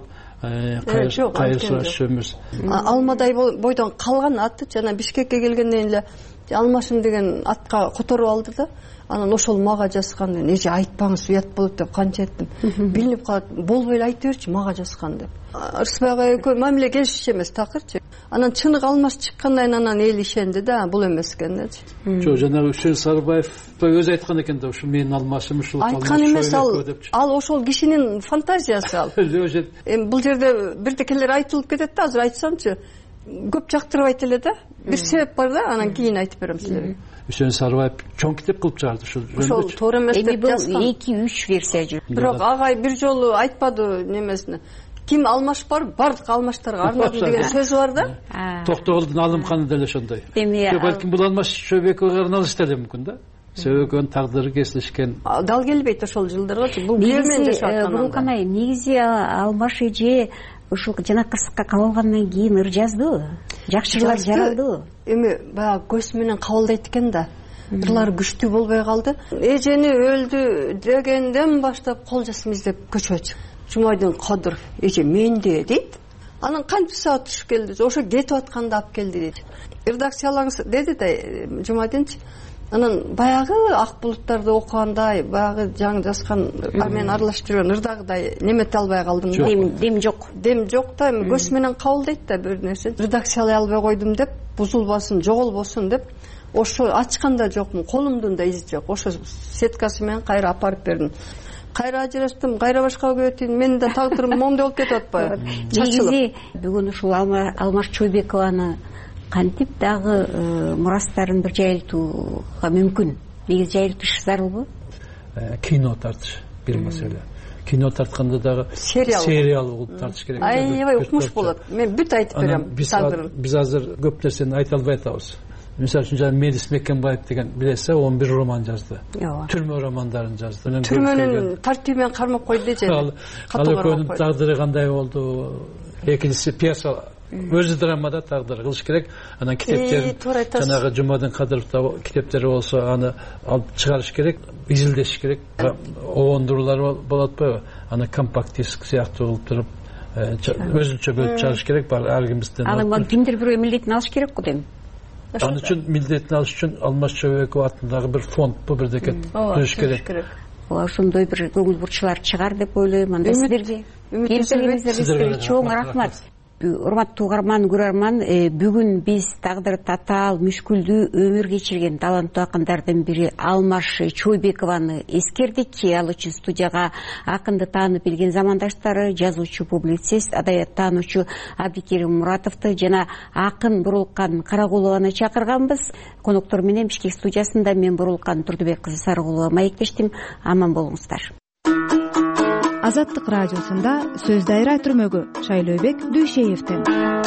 Speaker 24: кайыр сурашчу эмес.
Speaker 10: Алмадай бойдон калган аты жана Бишкекке келгенден эле Алмашым деген атка которуп алды да. Анан ошол мага жазган, эже айтпаңыз уят болот деп канча айттым. Билинип калат, болбой эле айта берчи мага жазган деп. Рысбек ага экөө мамиле келишчү эмес такырчы. Анан чынык Алмаш чыккандан кийин анан эл ишенди да, бул эмес экенчи.
Speaker 24: Жок, жанагы Үчөн Сарыбаев өзү айткан экен да, ушу менин Алмашым ушул
Speaker 10: айткан эмес, ал ошол кишинин фантазиясы ал. Эми бул жерде бирдекелер айтылып кетет да, азыр айтсамчы көп жактырбайт эле да. Бир себеп бар да, анан кийин айтып берем силерге.
Speaker 24: Үсен Сарыбаев чоң китеп кылып чыгарды
Speaker 10: ошол туура эмес деп жазган.
Speaker 9: Эми бул 2-3 версия жүр.
Speaker 10: Бирок агай бир жолу айтпады немесине. Ким алмаш бар, бардык алмаштарга арнадым деген сөзү бар да.
Speaker 24: Токтогулдун алымканы деле ошондой. Балким бул алмаш Чойбековго арналышты деле мүмкүн да. Себебі тагдыры кесилишкен.
Speaker 10: Дал келбейт ошол жылдарга. Бул күйөөмөн жашап аткан.
Speaker 9: Бурулканай, негизи Алмаш эже ушул жана кырсыкка кабылгандан кийин ыр жазды. Жакшылар жаралды.
Speaker 10: Эми баягы көз менен кабылдайт экен да. Ырлар күчтүү болбой калды. Эжени өлдү дегенден баштап кол жазма издеп көчөгө чыкты. Жумайдын Кадыров эже менде дейт. Анан кантип саат түшүп келди? Ошо кетип атканда алып келди дейт. Редакциялаңыз деди да Жумайдынчы. Анан баягы ак булуттарды окугандай, баягы жаңы жазган мен аралашып жүргөн ырдагыдай немете албай калдым.
Speaker 9: Дем жок.
Speaker 10: Дем жок да, эми көз менен кабылдайт да бир нерсе. Редакциялай албай койдум деп, бузулбасын, жоголбосун деп, ошо ачканда жокмун, колумдун да изи жок. Ошо сеткасы менен кайра апарып бердим. Кайра ажыраштым, кайра башка өтүн, менин да тагдырым моңдой болуп кетип атпайбы?
Speaker 9: Негизи бүгүн ушул Алмаш Чойбекованы кантип дагы мурастарын бир жайылтууга мүмкүн? Негизи жайылтыш зарылбы?
Speaker 24: Кино тартыш бир маселе. Кино тартканда дагы сериал болуп тартыш керек.
Speaker 10: Аябай укмуш болот. Мен бүт айтып берем тагдырын.
Speaker 24: Биз азыр көп нерсени айта албай атабыз. Мисалы үчүн жана Медис Мекенбаев деген билесиз, 11 роман жазды. Түрмө романдарын жазды.
Speaker 10: Түрмөнүн тартибин кармап койду же.
Speaker 24: Ал экөөнүн тагдыры кандай болду? Экинчиси пьеса өзү драмада тагдыр кылыш керек. Анан китептерин жанагы Жумадын Кадыровдо китептери болсо аны алып чыгарыш керек, изилдеш керек. Оондуруулар болот атпайбы? Аны компакт диск сыяктуу кылып туруп өзүнчө бөлүп чыгарыш керек. Бар ар кимден.
Speaker 9: Аны кимдир бирөө милдетин алыш керек го дейм.
Speaker 24: Аны үчүн милдетин алыш үчүн Алмаш Чойбеков атындагы бир фонд бирдеке түзүш керек.
Speaker 9: Ошондой бир көңүл бурчулар чыгар деп ойлойм. Анда сиздерге келиңиздер чоң рахмат. Урматтуу угарман, көрөрман, бүгүн биз тагдыры татаал, мүшкүлдүү өмүр кечирген таланттуу акындардын бири Алмаш Чойбекованы эскердик. Ал үчүн студияга акынды таанып билген замандаштары, жазуучу, публицист, адаят таануучу Абдикерим Муратовду жана акын Бурулкан Карагулованы чакырганбыз. Коноктор менен Бишкек студиясында мен Бурулкан Турдубек кызы Сарыгулова маектештим. Аман болуңуздар.
Speaker 6: Азаттык радиосунда сөз дайра түрмөгү Шайлообек Дүйшеевден.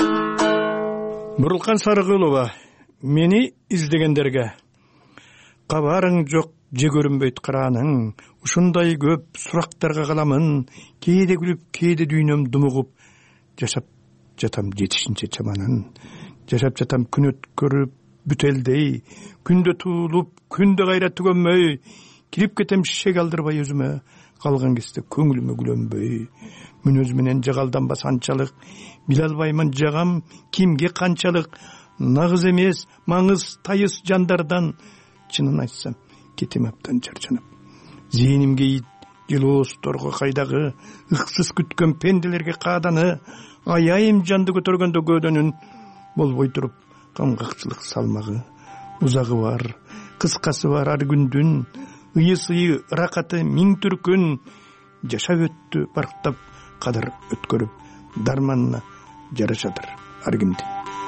Speaker 23: Бурулкан Сарыгулова, мени издегендерге кабарың жок, же көрүнбөйт карааның, ушундай көп сурактарга каламын, кээде күлүп, кээде дүйнөм думугуп, жашап жатам жетишинче чаманын, жашап жатам күн өткөрүп бүт элдей, күндө туулуп, күндө кайра түгөнмөй, кирип кетем шек алдырбай өзүмө, калган кезде көңүлүмө күлөнбөй, мүнөз менен жагалданбас анчалык, биле албаймын жагам кимге канчалык, нагыз эмес маңыз тайыз жандардан, чынын айтсам кетем абдан чарчанып. Зээнимге ит жылоосторго кайдагы, ыксыз күткөн пенделерге кааданы, аяйым жанды көтөргөндө көөдөнүн, болбой туруп камгакчылык салмагы, узагы бар, кыскасы бар ар күндүн, ыйы-сыйы ыракаты миң түркүн, жашап өттү барктап кадыр өткөрүп, дарманына жарашадыр ар кимди.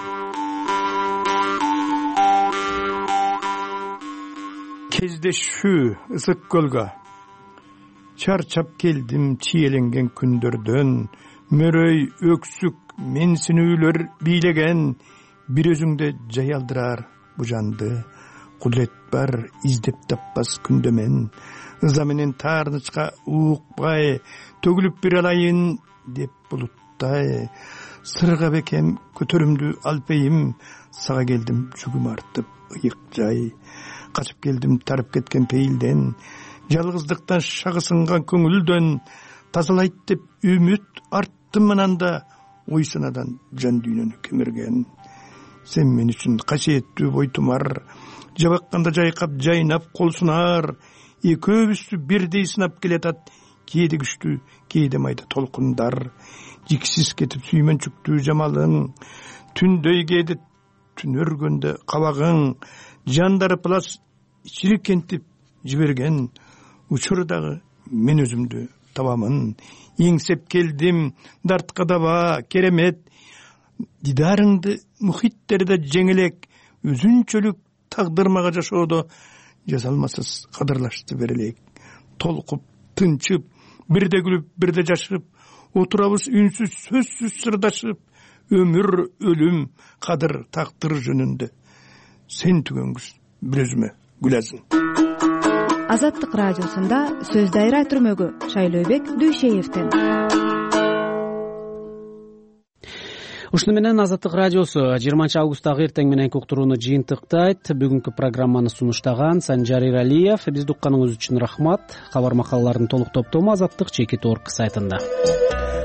Speaker 23: Кездешүү ысык көлгө, чарчап келдим чиеленген күндөрдөн, мөрөй өксүк менсинүүлөр бийлеген, бир өзүңдө жаялдырар бу жанды, кудурет бар издеп таппас күндөмен, ыза менен таарнычка уукпай, төгүлүп бир алайын деп булуттай, сырга бекем көтөрүмдү алпейим, сага келдим жүгүм артып ыйык жай, качып келдим тарып кеткен пейилден, жалгыздыктан шагы сынган көңүлдөн, тазалайт деп үмүт арттым ананда, ой санадан жан дүйнөнү кемирген. Сен мен үчүн касиеттүү бойтумар, жабакканда жайкап жайнап кол сунар, экөөбүздү бирдей сынап келатат, кээде күчтүү, кээде майда толкундар, жиксиз кетип сүймөнчүктүү жамалың, түндөй кээде түн өргөндө кабагың, жандары плас чирикентип жиберген, учурдагы мен өзүмдү табамын, эңсеп келдим дартка даба керемет, дидарыңды мухиттерде жеңелек, өзүнчөлүк
Speaker 11: тагдыр мага жашоодо жасалмасыз кадырлашты берелейик. Толкуп тынчып, бирде күлүп бирде жашып отурабыз, үнсүз сөзсүз сырдашып, өмүр өлүм кадыр тактыр жөнүндө сен түгөнгүз бир өзүмө гүл азын.
Speaker 6: Азаттык радиосунда сөз дайра түрмөгү Шайлообек Дүйшеевден.
Speaker 2: Ушуну менен Азаттык радиосу 20 августтагы эртең мененки уктурууну жыйынтыктайт. Бүгүнкү программаны сунуштаган Санжар Иралиев. Бизди укканыңыз үчүн рахмат. Кабар макалалардын толук топтому Азаттык.org сайтында.